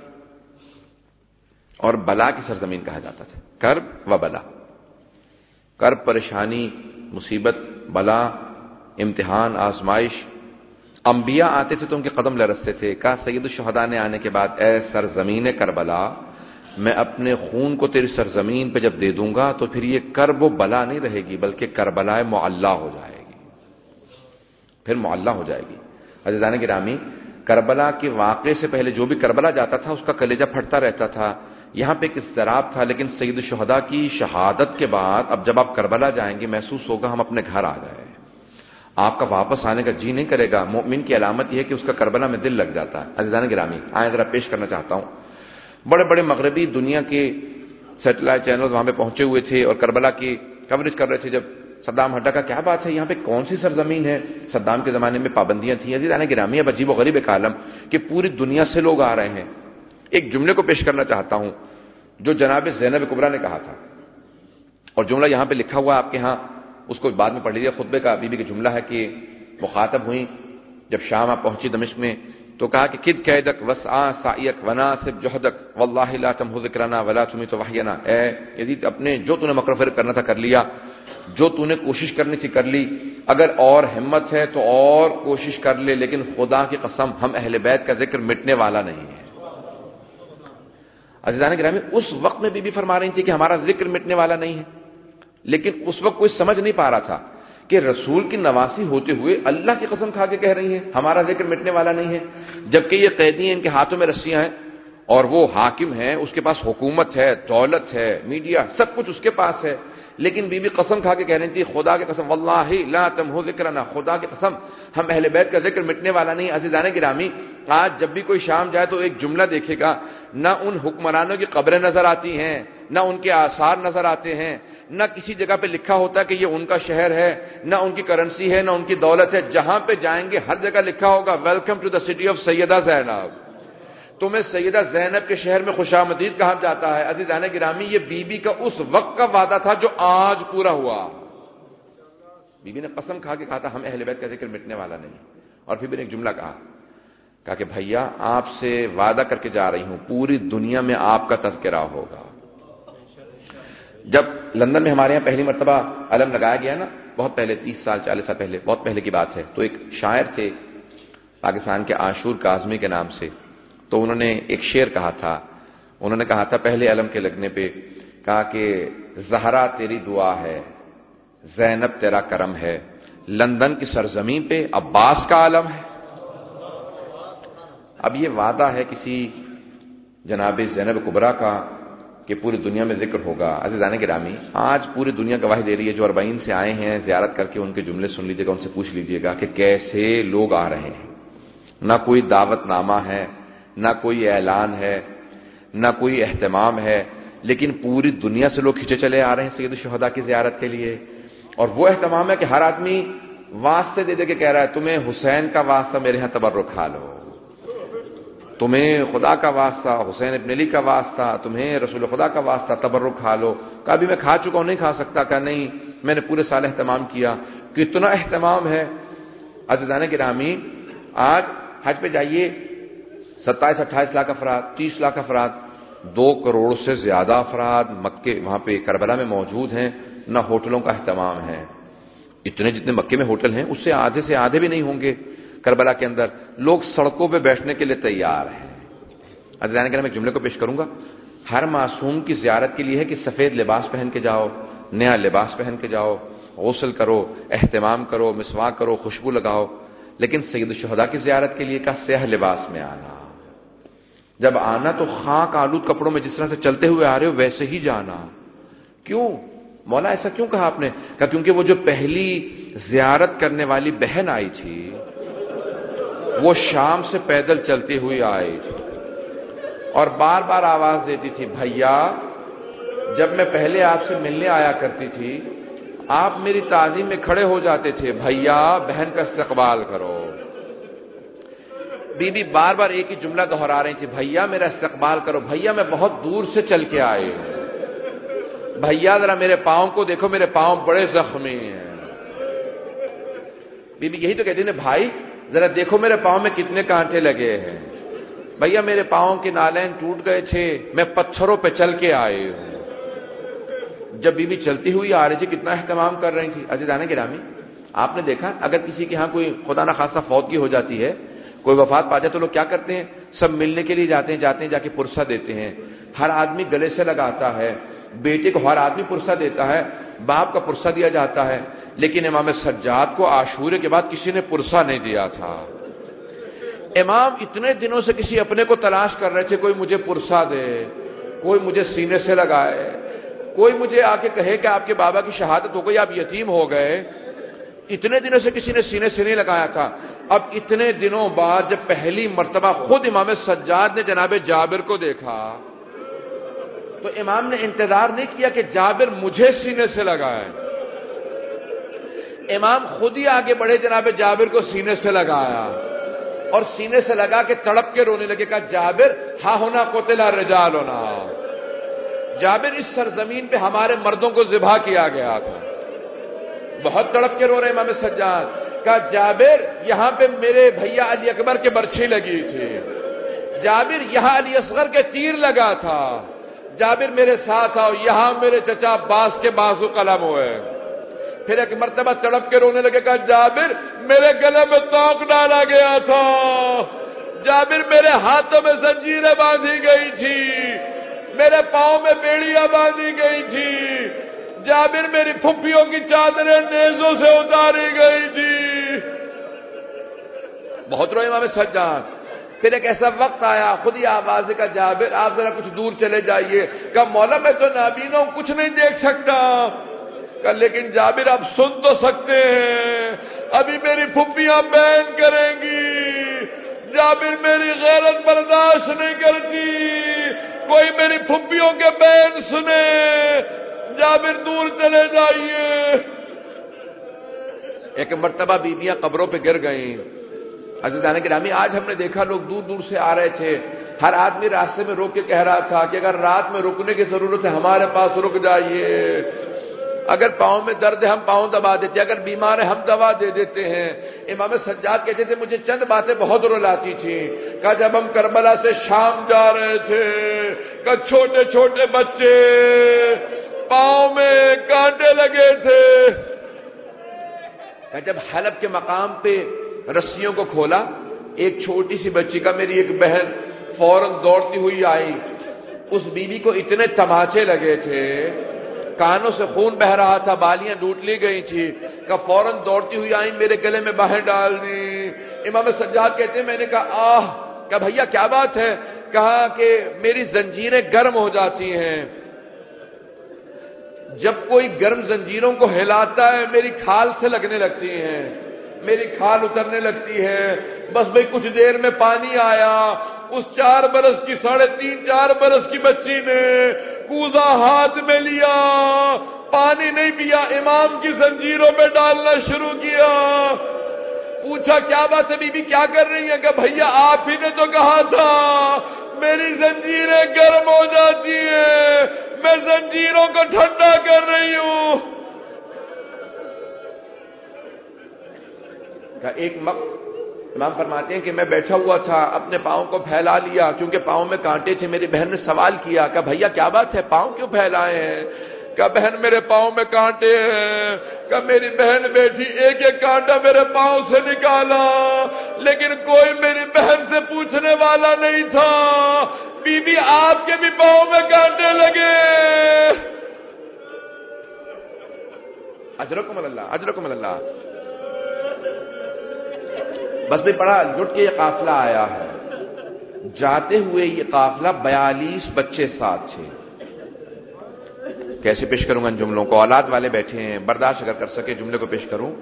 اور بلا کی سرزمین کہا جاتا تھا، کرب و بلا، کرب پریشانی، مصیبت، بلا، امتحان، آزمائش، انبیاء آتے تھے تو ان کے قدم لرزتے تھے۔ کہا سید الشہداء نے آنے کے بعد اے سرزمین کربلا، میں اپنے خون کو تیری سرزمین پہ جب دے دوں گا تو پھر یہ کرب و بلا نہیں رہے گی بلکہ کربلا معلّہ ہو جائے گی، پھر معلّہ ہو جائے گی۔ عزیزان گرامی، کربلا کے واقعے سے پہلے جو بھی کربلا جاتا تھا اس کا کلیجہ پھٹتا رہتا تھا، یہاں پہ ایک اضطراب تھا، لیکن سید الشہداء کی شہادت کے بعد اب جب آپ کربلا جائیں گے محسوس ہوگا ہم اپنے گھر آ گئے، آپ کا واپس آنے کا جی نہیں کرے گا۔ مومن کی علامت یہ ہے کہ اس کا کربلا میں دل لگ جاتا ہے۔ عزیزان گرامی، آئیں ذرا پیش کرنا چاہتا ہوں، بڑے بڑے مغربی دنیا کے سیٹلائٹ چینلز وہاں پہ پہنچے ہوئے تھے اور کربلا کی کوریج کر رہے تھے جب صدام ہٹا کا کیا بات ہے، یہاں پہ کون سی سرزمین ہے؟ صدام کے زمانے میں پابندیاں تھیں۔ عزیزان گرامی، اب عجیب و غریب ایک عالم کہ پوری دنیا سے لوگ آ رہے ہیں۔ ایک جملے کو پیش کرنا چاہتا ہوں جو جناب زینب کبریٰ نے کہا تھا، اور جملہ یہاں پہ لکھا ہوا آپ کے ہاں، اس کو بعد میں پڑھ لیجیے۔ خطبے کا بی بی کا جملہ ہے کہ مخاطب ہوئی جب شام آپ پہنچی دمشق میں تو کہا کہ کد قیدک وسعا سعیک وناسب جہدک واللہ لا تمحو ذکرنا ولا تمیت وحینا، اے یزید اپنے جو تو نے مکر فریب کرنا تھا کر لیا، جو تو نے کوشش کرنی تھی کر لی، اگر اور ہمت ہے تو اور کوشش کر لے، لیکن خدا کی قسم ہم اہل بیت کا ذکر مٹنے والا نہیں ہے۔ عزیزان گرامی، اس وقت میں بی بی فرما رہی تھی کہ ہمارا ذکر مٹنے والا نہیں ہے، لیکن اس وقت کوئی سمجھ نہیں پا رہا تھا کہ رسول کی نواسی ہوتے ہوئے اللہ کی قسم کھا کے کہہ رہی ہیں ہمارا ذکر مٹنے والا نہیں ہے، جبکہ یہ قیدی ہیں، ان کے ہاتھوں میں رسیاں ہیں اور وہ حاکم ہیں، اس کے پاس حکومت ہے، دولت ہے، میڈیا، سب کچھ اس کے پاس ہے، لیکن بی بی قسم کھا کے کہہ رہی تھی خدا کی قسم واللہ لا تمحو ذکرنا، خدا کی قسم ہم اہل بیت کا ذکر مٹنے والا نہیں۔ عزیزان گرامی، آج جب بھی کوئی شام جائے تو ایک جملہ دیکھے گا، نہ ان حکمرانوں کی قبریں نظر آتی ہیں، نہ ان کے آثار نظر آتے ہیں، نہ کسی جگہ پہ لکھا ہوتا کہ یہ ان کا شہر ہے، نہ ان کی کرنسی ہے، نہ ان کی دولت ہے۔ جہاں پہ جائیں گے ہر جگہ لکھا ہوگا welcome to the city of Syeda Zainab, تمہیں سیدہ زینب کے شہر میں خوش آمدید کہا جاتا ہے۔ عزیزان گرامی، یہ بی بی کا اس وقت کا وعدہ تھا جو آج پورا ہوا۔ بی بی نے قسم کھا کے کہا تھا ہم اہل بیت کا ذکر مٹنے والا نہیں، اور پھر بھی نے ایک جملہ کہا کہ بھیا آپ سے وعدہ کر کے جا رہی ہوں پوری دنیا میں آپ کا تذکرہ ہوگا۔ جب لندن میں ہمارے یہاں پہلی مرتبہ علم لگایا گیا نا، بہت پہلے 30 سال 40 سال پہلے، بہت پہلے کی بات ہے، تو ایک شاعر تھے پاکستان کے عاشور کاظمی کے نام سے، تو انہوں نے ایک شعر کہا تھا، انہوں نے کہا تھا پہلے علم کے لگنے پہ، کہا کہ زہرا تیری دعا ہے، زینب تیرا کرم ہے، لندن کی سرزمین پہ عباس کا علم ہے۔ اب یہ وعدہ ہے کسی جناب زینب کبریٰ کا کہ پوری دنیا میں ذکر ہوگا۔ عزیزان گرامی، آج پوری دنیا گواہی دے رہی ہے، جو 40 سے آئے ہیں زیارت کر کے ان کے جملے سن لیجیے گا، ان سے پوچھ لیجیے گا کہ کیسے لوگ آ رہے ہیں، نہ کوئی دعوت نامہ ہے، نہ کوئی اعلان ہے، نہ کوئی اہتمام ہے، لیکن پوری دنیا سے لوگ کھینچے چلے آ رہے ہیں سید الشہداء کی زیارت کے لیے۔ اور وہ اہتمام ہے کہ ہر آدمی واسطے دے دے کے کہہ رہا ہے تمہیں حسین کا واسطہ میرے ہاں تبرک کھا لو، تمہیں خدا کا واسطہ حسین ابن علی کا واسطہ، تمہیں رسول خدا کا واسطہ تبرک کھا لو۔ کبھی میں کھا چکا ہوں، نہیں کھا سکتا، کہ نہیں میں نے پورے سال اہتمام کیا۔ کتنا اہتمام ہے عزیزان گرامی، آج حج پہ جائیے 27-28 لاکھ افراد، 30 لاکھ افراد، 2 کروڑ سے زیادہ افراد مکے وہاں پہ کربلا میں موجود ہیں، نہ ہوٹلوں کا اہتمام ہے۔ اتنے جتنے مکے میں ہوٹل ہیں اس سے آدھے بھی نہیں ہوں گے کربلا کے اندر، لوگ سڑکوں پہ بیٹھنے کے لیے تیار ہیں۔ عزیزان کرام، میں ایک جملے کو پیش کروں گا، ہر معصوم کی زیارت کے لیے ہے کہ سفید لباس پہن کے جاؤ، نیا لباس پہن کے جاؤ، غسل کرو، اہتمام کرو، مسواک کرو، خوشبو لگاؤ، لیکن سید الشہداء کی زیارت کے لیے کا سیاہ لباس میں آنا، جب آنا تو خاک آلود کپڑوں میں جس طرح سے چلتے ہوئے آ رہے ہو ویسے ہی جانا۔ کیوں مولا ایسا کیوں کہا آپ نے؟ کہا کیونکہ وہ جو پہلی زیارت کرنے والی بہن آئی تھی وہ شام سے پیدل چلتی ہوئی آئی تھی اور بار بار آواز دیتی تھی بھیا، جب میں پہلے آپ سے ملنے آیا کرتی تھی آپ میری تعظیم میں کھڑے ہو جاتے تھے، بھیا بہن کا استقبال کرو۔ بی بی بار بار ایک ہی جملہ دہرا رہی تھی، بھیا میرا استقبال کرو، بھیا میں بہت دور سے چل کے آئے ہوں، بھیا ذرا میرے پاؤں کو دیکھو، میرے پاؤں بڑے زخمی ہیں۔ بی بی یہی تو کہتی نا، بھائی ذرا دیکھو میرے پاؤں میں کتنے کانٹے لگے ہیں، بھیا میرے پاؤں کے نالین ٹوٹ گئے تھے، میں پتھروں پہ چل کے آئے ہوں۔ جب بی بی چلتی ہوئی آ رہی تھی کتنا اہتمام کر رہی تھی۔ عزیزان گرامی، آپ نے دیکھا اگر کسی کے ہاں کوئی خدا نہ خاصہ فوتگی ہو جاتی ہے، کوئی وفات پا جائے تو لوگ کیا کرتے ہیں؟ سب ملنے کے لیے جاتے ہیں جا کے پرسہ دیتے ہیں، ہر آدمی گلے سے لگاتا ہے، بیٹے کو ہر آدمی پرسہ دیتا ہے، باپ کا پرسہ دیا جاتا ہے، لیکن امام سجاد کو عاشورے کے بعد کسی نے پرسہ نہیں دیا تھا۔ امام اتنے دنوں سے کسی اپنے کو تلاش کر رہے تھے، کوئی مجھے پرسہ دے، کوئی مجھے سینے سے لگائے، کوئی مجھے آ کے کہے کہ آپ کے بابا کی شہادت ہو گئی، آپ یتیم ہو گئے۔ اتنے دنوں سے کسی نے سینے سے نہیں لگایا تھا۔ اب اتنے دنوں بعد جب پہلی مرتبہ خود امام سجاد نے جناب جابر کو دیکھا تو امام نے انتظار نہیں کیا کہ جابر مجھے سینے سے لگائے، امام خود ہی آگے بڑھے، جناب جابر کو سینے سے لگایا اور سینے سے لگا کے تڑپ کے رونے لگے، کہا جابر ہاں ہونا قتل الرجال ہونا، جابر اس سرزمین پہ ہمارے مردوں کو ذبح کیا گیا تھا۔ بہت تڑپ کے رو رہے امام سجاد، کہا جابر یہاں پہ میرے بھیا علی اکبر کے برچھی لگی تھی، جابر یہاں علی اصغر کے تیر لگا تھا، جابر میرے ساتھ آؤ، یہاں میرے چچا عباس کے بازو قلم ہوئے۔ پھر ایک مرتبہ تڑپ کے رونے لگے، کہا جابر میرے گلے میں توق ڈالا گیا تھا، جابر میرے ہاتھوں میں زنجیریں باندھی گئی تھی، میرے پاؤں میں بیڑیاں باندھی گئی تھی، جابر میری پھپھیوں کی چادریں نیزوں سے اتاری گئی تھی۔ بہت روئے امام سجاد۔ پھر ایک ایسا وقت آیا، خود ہی آواز کا جابر آپ ذرا کچھ دور چلے جائیے، کہا مولا میں تو نابینا ہوں، کچھ نہیں دیکھ سکتا، کہا لیکن جابر آپ سن تو سکتے ہیں، ابھی میری پھپھیاں بیان کریں گی، جابر میری غیرت برداشت نہیں کرتی، کوئی میری پھپھیوں کے بیان سنے، جابر دور چلے جائیے۔ ایک مرتبہ بیویاں قبروں پہ گر گئیں۔ عزیزان گرامی، آج ہم نے دیکھا لوگ دور دور سے آ رہے تھے، ہر آدمی راستے میں روک کے کہہ رہا تھا کہ اگر رات میں رکنے کی ضرورت ہے ہمارے پاس رک جائیے، اگر پاؤں میں درد ہے ہم پاؤں دبا دیتے ہیں، اگر بیمار ہے ہم دوا دے دیتے ہیں۔ امام سجاد کہتے تھے مجھے چند باتیں بہت رلاتی تھیں، کہا جب ہم کربلا سے شام جا رہے تھے، کہا چھوٹے چھوٹے بچے پاؤں میں کانٹے لگے تھے، کہا جب حلب کے مقام پہ رسیوں کو کھولا، ایک چھوٹی سی بچی کا میری ایک بہن فوراً دوڑتی ہوئی آئی، اس بیوی کو اتنے تماچے لگے تھے، کانوں سے خون بہ رہا تھا، بالیاں ڈوٹ لی گئی تھی، کہ فوراً دوڑتی ہوئی آئی، میرے گلے میں باہیں ڈال دی۔ امام سجاد کہتے ہیں میں نے کہا آہ، کہا بھیا کیا بات ہے؟ کہا کہ میری زنجیریں گرم ہو جاتی ہیں، جب کوئی گرم زنجیروں کو ہلاتا ہے میری کھال سے لگنے لگتی ہیں، میری کھال اترنے لگتی ہے، بس بھئی کچھ دیر میں پانی آیا، اس 4 برس کی 3.5 4 برس کی بچی نے کوزہ ہاتھ میں لیا، پانی نہیں پیا، امام کی زنجیروں پہ ڈالنا شروع کیا۔ پوچھا کیا بات ہے بی بی کیا کر رہی ہیں؟ کہ بھیا آپ ہی نے تو کہا تھا میری زنجیریں گرم ہو جاتی ہیں، میں زنجیروں کو ٹھنڈا کر رہی ہوں۔ ایک وقت امام فرماتے ہیں کہ میں بیٹھا ہوا تھا، اپنے پاؤں کو پھیلا لیا کیونکہ پاؤں میں کانٹے تھے، میری بہن نے سوال کیا کہ بھیا کیا بات ہے پاؤں کیوں پھیلائے ہیں؟ کہ بہن میرے پاؤں میں کانٹے ہیں، کہ میری بہن بیٹھی ایک ایک کانٹا میرے پاؤں سے نکالا، لیکن کوئی میری بہن سے پوچھنے والا نہیں تھا، بی بی آپ کے بھی پاؤں میں کانٹے لگے۔ اجرکم اللہ، اجرکم اللہ۔ بس بھی بڑا لٹ کے یہ قافلہ آیا ہے، جاتے ہوئے یہ قافلہ 42 بچے ساتھ تھے۔ کیسے پیش کروں گا ان جملوں کو؟ اولاد والے بیٹھے ہیں، برداشت اگر کر سکے جملے کو پیش کروں،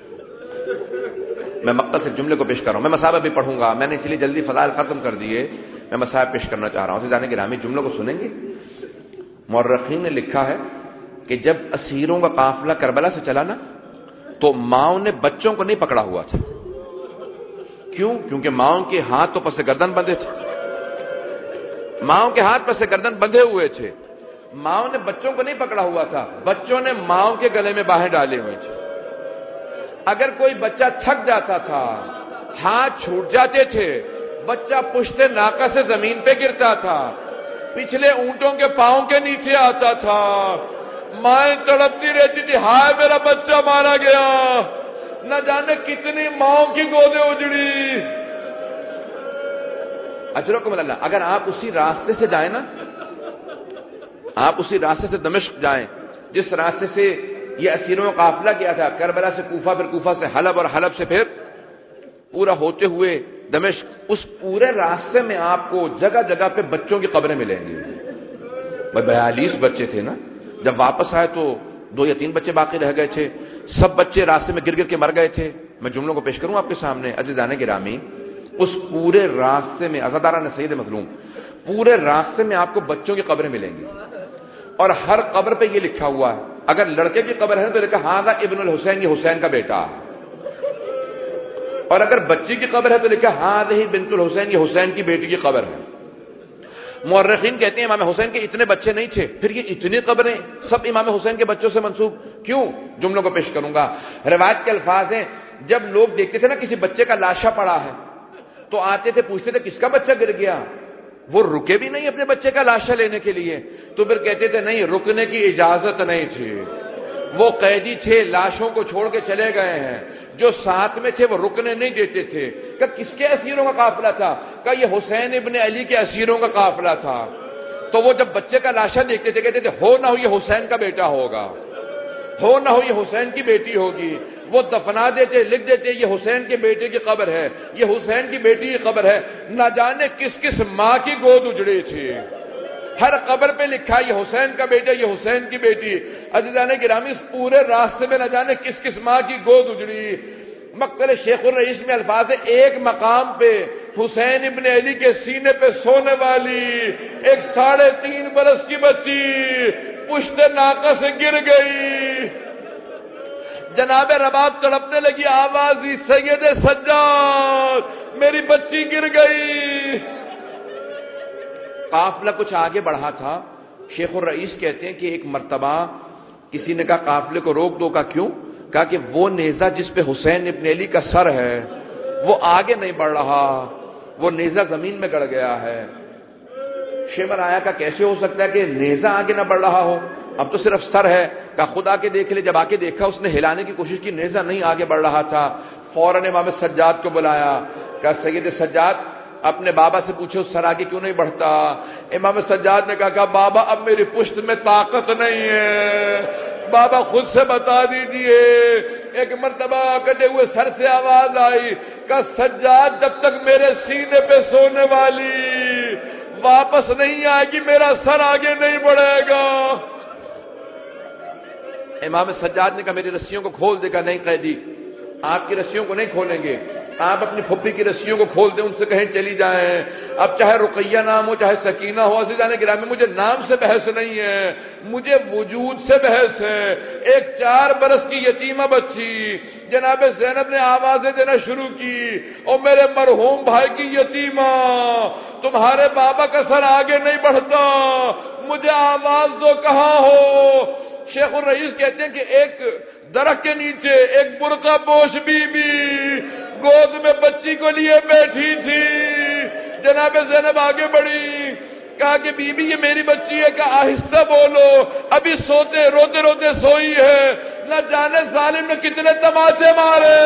میں مقصد سے جملے کو پیش کر رہا ہوں، میں مصاحب بھی پڑھوں گا، میں نے اس لیے جلدی فضائل ختم کر دیے، میں مصاحب پیش کرنا چاہ رہا ہوں۔ عزیزان گرامی جملوں کو سنیں گے؟ مورخین نے لکھا ہے کہ جب اسیروں کا قافلہ کربلا سے چلا نا تو ماؤں نے بچوں کو نہیں پکڑا ہوا تھا، کیوں؟ کیونکہ ماؤں کے ہاتھ تو پس گردن بندھے تھے، ماؤں کے ہاتھ پس گردن بندھے ہوئے تھے، ماؤں نے بچوں کو نہیں پکڑا ہوا تھا، بچوں نے ماؤں کے گلے میں باہیں ڈالے ہوئے تھے۔ اگر کوئی بچہ تھک جاتا تھا، ہاتھ چھوٹ جاتے تھے، بچہ پشت ناقہ سے زمین پہ گرتا تھا، پچھلے اونٹوں کے پاؤں کے نیچے آتا تھا، مائیں تڑپتی رہتی تھی ہائے میرا بچہ مارا گیا، نہ جانے کتنی ماؤں کی گودیں اجڑی۔ اجرکم اللہ۔ اگر آپ اسی راستے سے جائیں نا، آپ اسی راستے سے دمشق جائیں جس راستے سے یہ اسیروں کا قافلہ گیا تھا، کربلا سے کوفہ، پھر کوفہ سے حلب اور حلب سے پھر پورا ہوتے ہوئے دمشق، اس پورے راستے میں آپ کو جگہ جگہ پہ بچوں کی قبریں ملیں گی۔ 42 بچے تھے نا، جب واپس آئے تو 2 یا 3 بچے باقی رہ گئے تھے، سب بچے راستے میں گر گر کے مر گئے تھے۔ میں جملوں کو پیش کروں آپ کے سامنے عزیزان گرامی، اس پورے راستے میں عزاداران سید مظلوم، پورے راستے میں آپ کو بچوں کی قبریں ملیں گی، اور ہر قبر پہ یہ لکھا ہوا ہے اگر لڑکے کی قبر ہے تو لکھا ہاذا ابن الحسین، یہ حسین کا بیٹا، اور اگر بچی کی قبر ہے تو لکھا ہاذہ بنت الحسین، یہ حسین کی بیٹی کی قبر ہے۔ مورخین کہتے ہیں امام حسین کے اتنے بچے نہیں تھے، پھر یہ اتنی قبریں سب امام حسین کے بچوں سے منسوب کیوں؟ جملوں کو پیش کروں گا۔ روایت کے الفاظ ہیں، جب لوگ دیکھتے تھے نا کسی بچے کا لاشا پڑا ہے تو آتے تھے، پوچھتے تھے کس کا بچہ گر گیا، وہ رکے بھی نہیں اپنے بچے کا لاشا لینے کے لیے، تو پھر کہتے تھے نہیں، رکنے کی اجازت نہیں تھی، وہ قیدی تھے، لاشوں کو چھوڑ کے چلے گئے ہیں، جو ساتھ میں تھے وہ رکنے نہیں دیتے تھے۔ کہ کس کے اسیروں کا قافلہ تھا؟ کہ یہ حسین ابن علی کے اسیروں کا قافلہ تھا۔ تو وہ جب بچے کا لاشا دیکھتے تھے کہتے تھے ہو نہ ہو یہ حسین کا بیٹا ہوگا، ہو نہ ہو یہ حسین کی بیٹی ہوگی، وہ دفنا دیتے، لکھ دیتے یہ حسین کے بیٹے کی قبر ہے، یہ حسین کی بیٹی کی قبر ہے۔ نہ جانے کس کس ماں کی گود اجڑی تھی، ہر قبر پہ لکھا یہ حسین کا بیٹا، یہ حسین کی بیٹی۔ عزیزان گرامی، اس پورے راستے میں نہ جانے کس کس ماں کی گود اجڑی۔ مقبرہ شیخ الرئیس میں الفاظ ہے، ایک مقام پہ حسین ابن علی کے سینے پہ سونے والی ایک 3.5 برس کی بچی پشت ناقہ سے گر گئی۔ جناب رباب تڑپنے لگی، آواز دی سید سجاد میری بچی گر گئی۔ قافلہ کچھ آگے بڑھا تھا۔ شیخ الرئیس کہتے ہیں کہ ایک مرتبہ کسی نے کہا قافلے کو روک دو، کا کیوں؟ کہا کہ وہ نیزہ جس پہ حسین ابن علی کا سر ہے وہ آگے نہیں بڑھ رہا، وہ نیزہ زمین میں گڑ گیا ہے۔ شیمر آیا کا کیسے ہو سکتا ہے کہ نیزہ آگے نہ بڑھ رہا ہو، اب تو صرف سر ہے۔ کہا خود آ کے دیکھ لے۔ جب آ کے دیکھا اس نے ہلانے کی کوشش کی، نیزہ نہیں آگے بڑھ رہا تھا۔ فوراً امام سجاد کو بلایا، کہا سید سجاد اپنے بابا سے پوچھو سر آگے کیوں نہیں بڑھتا۔ امام سجاد نے کہا بابا اب میری پشت میں طاقت نہیں ہے، بابا خود سے بتا دیجئے۔ ایک مرتبہ کٹے ہوئے سر سے آواز آئی کہ سجاد جب تک میرے سینے پہ سونے والی واپس نہیں آئے گی میرا سر آگے نہیں بڑھے گا۔ امام سجاد نے کہا میری رسیوں کو کھول دے گا؟ نہیں قیدی، آپ کی رسیوں کو نہیں کھولیں گے، آپ اپنی پھپھی کی رسیوں کو کھول دیں، ان سے کہیں چلی جائیں۔ اب چاہے رقیہ نام ہو چاہے سکینہ ہو، عزیزان گرامی مجھے نام سے بحث نہیں ہے، مجھے وجود سے بحث ہے۔ ایک 4 برس کی یتیمہ بچی جناب زینب نے آوازیں دینا شروع کی، اور میرے مرحوم بھائی کی یتیمہ، تمہارے بابا کا سر آگے نہیں بڑھتا، مجھے آواز دو کہاں ہو۔ شیخ الرئیس کہتے ہیں کہ ایک درخت کے نیچے ایک برقع پوش بی بی گود میں بچی کو لیے بیٹھی تھی۔ جناب زینب آگے بڑھی، کہا کہ بی بی یہ میری بچی ہے، کہ آہستہ بولو، ابھی روتے روتے سوئی ہے، نہ جانے ظالم نے کتنے تماچے مارے۔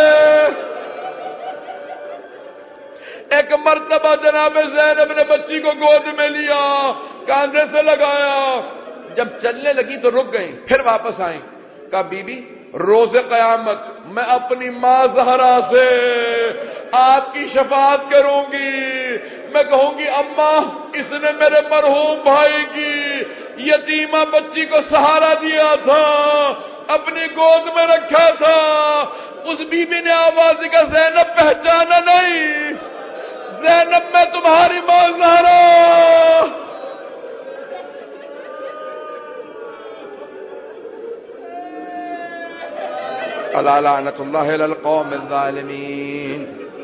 ایک مرتبہ جناب زینب نے بچی کو گود میں لیا، کاندھے سے لگایا، جب چلنے لگی تو رک گئیں، پھر واپس آئیں۔ کہا بی بی روز قیامت میں اپنی ماں زہرا سے آپ کی شفاعت کروں گی، میں کہوں گی اماں اس نے میرے مرحوم بھائی کی یتیمہ بچی کو سہارا دیا تھا، اپنی گود میں رکھا تھا۔ اس بی بی نے آواز دی کہ زینب پہچانا نہیں، زینب میں تمہاری ماں زہرا۔ الا لعنۃ اللہ علی القوم الظالمین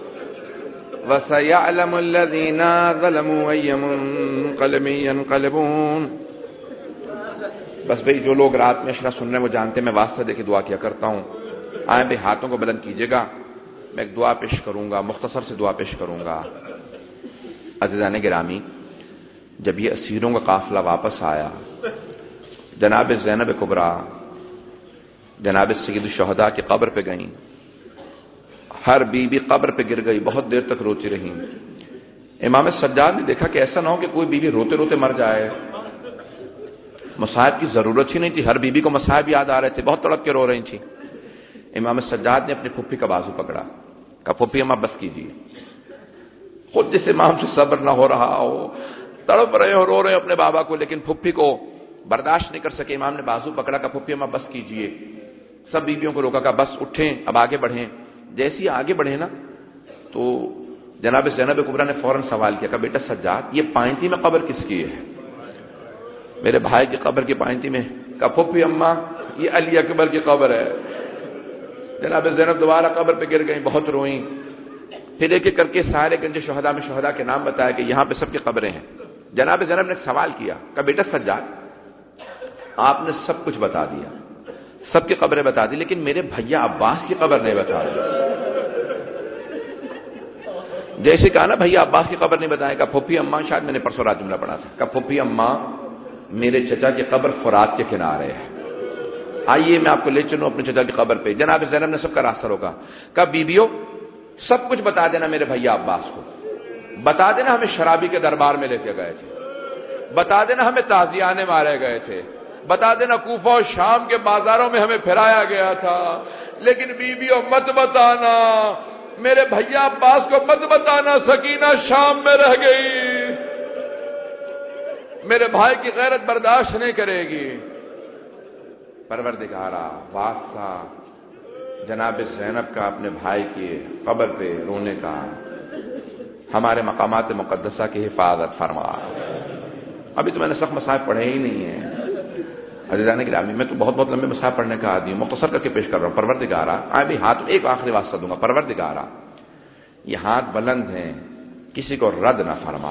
وسيعلم الذين ظلموا أي منقلب ينقلبون۔ بس بھئی جو لوگ رات میں اشرا سن رہے ہیں وہ جانتے ہیں میں واسطہ دے کے دعا کیا کرتا ہوں۔ آئیں بھئی ہاتھوں کو بلند کیجئے گا، میں ایک دعا پیش کروں گا، مختصر سے دعا پیش کروں گا۔ عزیزان گرامی، جب یہ اسیروں کا قافلہ واپس آیا، جناب زینب کبریٰ جناب سید الشہداء کی قبر پہ گئیں، ہر بی بی قبر پہ گر گئی، بہت دیر تک روتی رہیں۔ امام سجاد نے دیکھا کہ ایسا نہ ہو کہ کوئی بی بی روتے روتے مر جائے، مصائب کی ضرورت ہی نہیں تھی، ہر بی بی کو مصائب یاد آ رہے تھے، بہت تڑپ کے رو رہی تھیں۔ امام سجاد نے اپنی پھپھی کا بازو پکڑا، کہا پھپھی اماں بس کیجیے۔ خود جس امام سے صبر نہ ہو رہا ہو، تڑپ رہے ہو، رو رہے ہو اپنے بابا کو، لیکن پھپھی کو برداشت نہیں کر سکے، امام نے بازو پکڑا، کہا پھپھی اماں بس کیجیے۔ سب بیویوں کو روکا، کہا بس اٹھیں اب آگے بڑھیں۔ جیسی آگے بڑھے نا تو جناب زینب کبریٰ نے فوراً سوال کیا، کہا بیٹا سجاد یہ پائنتی میں قبر کس کی ہے؟ میرے بھائی کی قبر کی پائنتی میں کہا پھپھی اماں یہ علی اکبر کی قبر ہے۔ جناب زینب دوبارہ قبر پہ گر گئیں، بہت روئیں، پھر ایک ایک کر کے سارے گنج شہداء میں شہداء کے نام بتایا کہ یہاں پہ سب کی قبریں ہیں۔ جناب زینب نے ایک سوال کیا، کہا بیٹا سجاد آپ نے سب کچھ بتا دیا، سب کی قبریں بتا دی، لیکن میرے بھیا عباس کی قبر نہیں بتا دی۔ جیسے کہا نا بھیا عباس کی قبر نہیں بتائے، کہا پھپھی اماں، شاید میں نے پرسوں رات جملہ پڑھا تھا، کہا پھپھی اماں میرے چچا کی قبر فرات کے کنارے ہے، آئیے میں آپ کو لے چلوں اپنے چچا کی قبر پہ۔ جناب زینب نے سب کا راستہ روکا، کہا بیبیوں سب کچھ بتا دینا میرے بھیا عباس کو، بتا دینا ہمیں شرابی کے دربار میں لے کے گئے تھے، بتا دینا ہمیں تازیانے مارے گئے تھے، بتا دینا کوفہ اور شام کے بازاروں میں ہمیں پھرایا گیا تھا، لیکن بیویوں مت بتانا، میرے بھیا عباس کو مت بتانا سکینہ شام میں رہ گئی، میرے بھائی کی غیرت برداشت نہیں کرے گی۔ پروردگارا واسطہ جناب زینب کا اپنے بھائی کی قبر پہ رونے کا، ہمارے مقامات مقدسہ کی حفاظت فرما۔ ابھی تو میں نے سخت مصاحف پڑھے ہی نہیں ہیں عزیزان گرامی، میں تو بہت لمبے مصاحف پڑھنے کا عادی ہوں، مختصر کر کے پیش کر رہا ہوں۔ پروردگارا ابھی ہاتھ ایک آخری واسطہ دوں گا، پروردگارا یہ ہاتھ بلند ہیں، کسی کو رد نہ فرما۔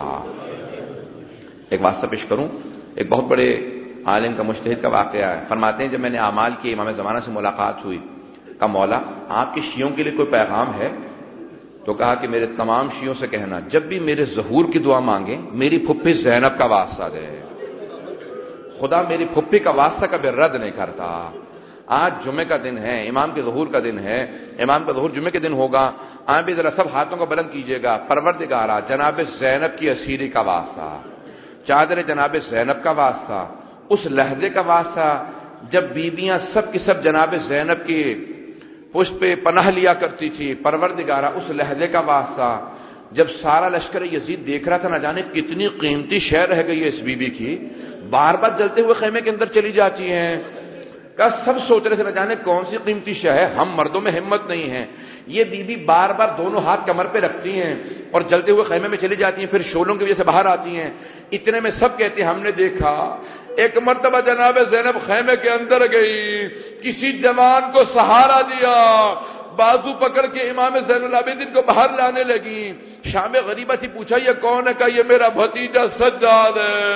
ایک واسطہ پیش کروں، ایک بہت بڑے عالم کا مجتہد کا واقعہ ہے، فرماتے ہیں جب میں نے اعمال کی امام زمانہ سے ملاقات ہوئی، کہا مولا آپ کے شیعوں کے لیے کوئی پیغام ہے؟ تو کہا کہ میرے تمام شیعوں سے کہنا جب بھی میرے ظہور کی دعا مانگیں میری پھپھی زینب کا واسطہ دے، خدا میری پھپھی کا واسطہ کبھی رد نہیں کرتا۔ آج جمعے کا دن ہے، امام کے ظہور کا دن ہے، امام کا ظہور جمعے کے دن ہوگا، آج بھی ذرا سب ہاتھوں کو بلند کیجئے گا، پروردگارا جناب زینب کی اسیری کا واسطہ، چادر جناب زینب کا واسطہ، اس لہجے کا واسطہ جب بیویاں سب کی سب جناب زینب کی پشت پہ پناہ لیا کرتی تھی، پروردگارا اس لہجے کا واسطہ جب سارا لشکر یزید دیکھ رہا تھا نہ جانے کتنی قیمتی شے رہ گئی ہے اس بی بی کی، بار بار جلتے ہوئے خیمے کے اندر چلی جاتی ہیں، کہ سب سوچ رہے تھے نہ جانے کون سی قیمتی شے ہے، ہم مردوں میں ہمت نہیں ہے، یہ بی بی بار بار دونوں ہاتھ کمر پہ رکھتی ہیں اور جلتے ہوئے خیمے میں چلی جاتی ہیں، پھر شعلوں کی وجہ سے باہر آتی ہیں، اتنے میں سب کہتے ہیں ہم نے دیکھا ایک مرتبہ جناب زینب خیمے کے اندر گئی، کسی جوان کو سہارا دیا، بازو پکڑ کے امام زین العابدین کو باہر لانے لگی، شام غریبہ تھی، پوچھا یہ کون ہے؟ کہا یہ میرا بھتیجا سجاد ہے۔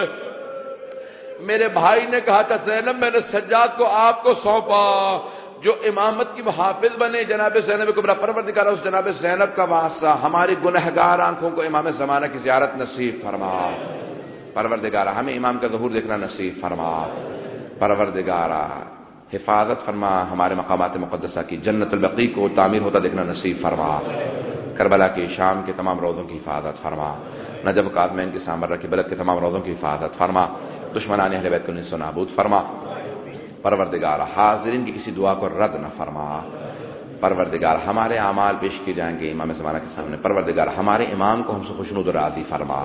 میرے بھائی نے کہا تھا زینب میں نے سجاد کو آپ کو سونپا جو امامت کی محافظ بنے جناب زینب کبریٰ، پروردگارا اس جناب زینب کا واسطہ ہماری گنہگار آنکھوں کو امام زمانہ کی زیارت نصیب فرما، پروردگارا ہمیں امام کا ظہور دیکھنا نصیب فرما، پروردگارا حفاظت فرما ہمارے مقامات مقدسہ کی، جنت البقیع کو تعمیر ہوتا دیکھنا نصیب فرما، کربلا کے شام کے تمام روضوں کی حفاظت فرما، نجف قادمین کی سامرہ کی بلد کے تمام روضوں کی حفاظت فرما، دشمنان اہل بیت کو نیست و نابود فرما، پروردگار حاضرین کی کسی دعا کو رد نہ فرما، پروردگار ہمارے اعمال پیش کیے جائیں گے امام زمانہ کے سامنے، پروردگار ہمارے امام کو ہم سے خوشنود و راضی فرما،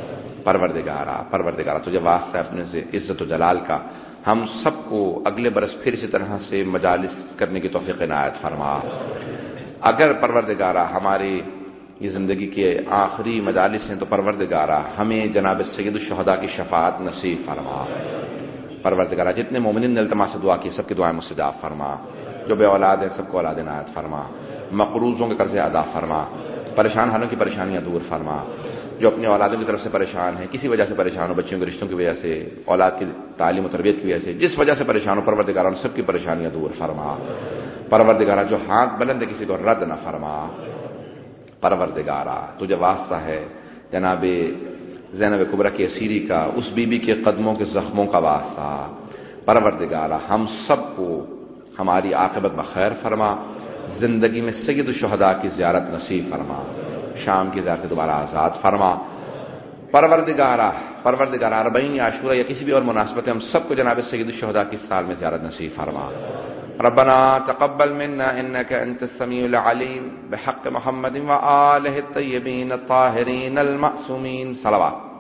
پروردگارا تجھے واسطہ ہے اپنے سے عزت و جلال کا، ہم سب کو اگلے برس پھر اسی طرح سے مجالس کرنے کی توفیق عنایت فرما، اگر پروردگارا ہماری یہ زندگی کے آخری مجالس ہیں تو پروردگارا ہمیں جناب سید الشہداء کی شفاعت نصیب فرما، پروردگارا جتنے مومنین نے التماس سے دعا کی سب کی دعائیں مستجاب فرما، جو بے اولاد ہیں سب کو اولاد عنایت فرما، مقروضوں کے قرض ادا فرما، پریشان حالوں کی پریشانیاں دور فرما، جو اپنی اولادوں کی طرف سے پریشان ہیں، کسی وجہ سے پریشان ہو، بچیوں کے رشتوں کی وجہ سے، اولاد کی تعلیم و تربیت کی وجہ سے، جس وجہ سے پریشان ہو، پروردگارا ان سب کی پریشانیاں دور فرما، پروردگارا جو ہاتھ بلند ہے کسی کو رد نہ فرما، پروردگارا تجھے واسطہ ہے جناب زینب کبریٰ کی اسیری کا، اس بی بی کے قدموں کے زخموں کا واسطہ، پروردگارا ہم سب کو ہماری عاقبت بخیر فرما، زندگی میں سید الشہداء کی زیارت نصیب فرما، شام کی زیارت دوبارہ آزاد فرما، پروردگارا 40 عاشورہ یا کسی بھی اور مناسبت ہم سب کو جناب سید الشہداء کی سال میں زیارت نصیب فرما، ربنا تقبل منا انك انت السميع العليم بحق محمد وآله الطيبين الطاهرين المعصومين صلوات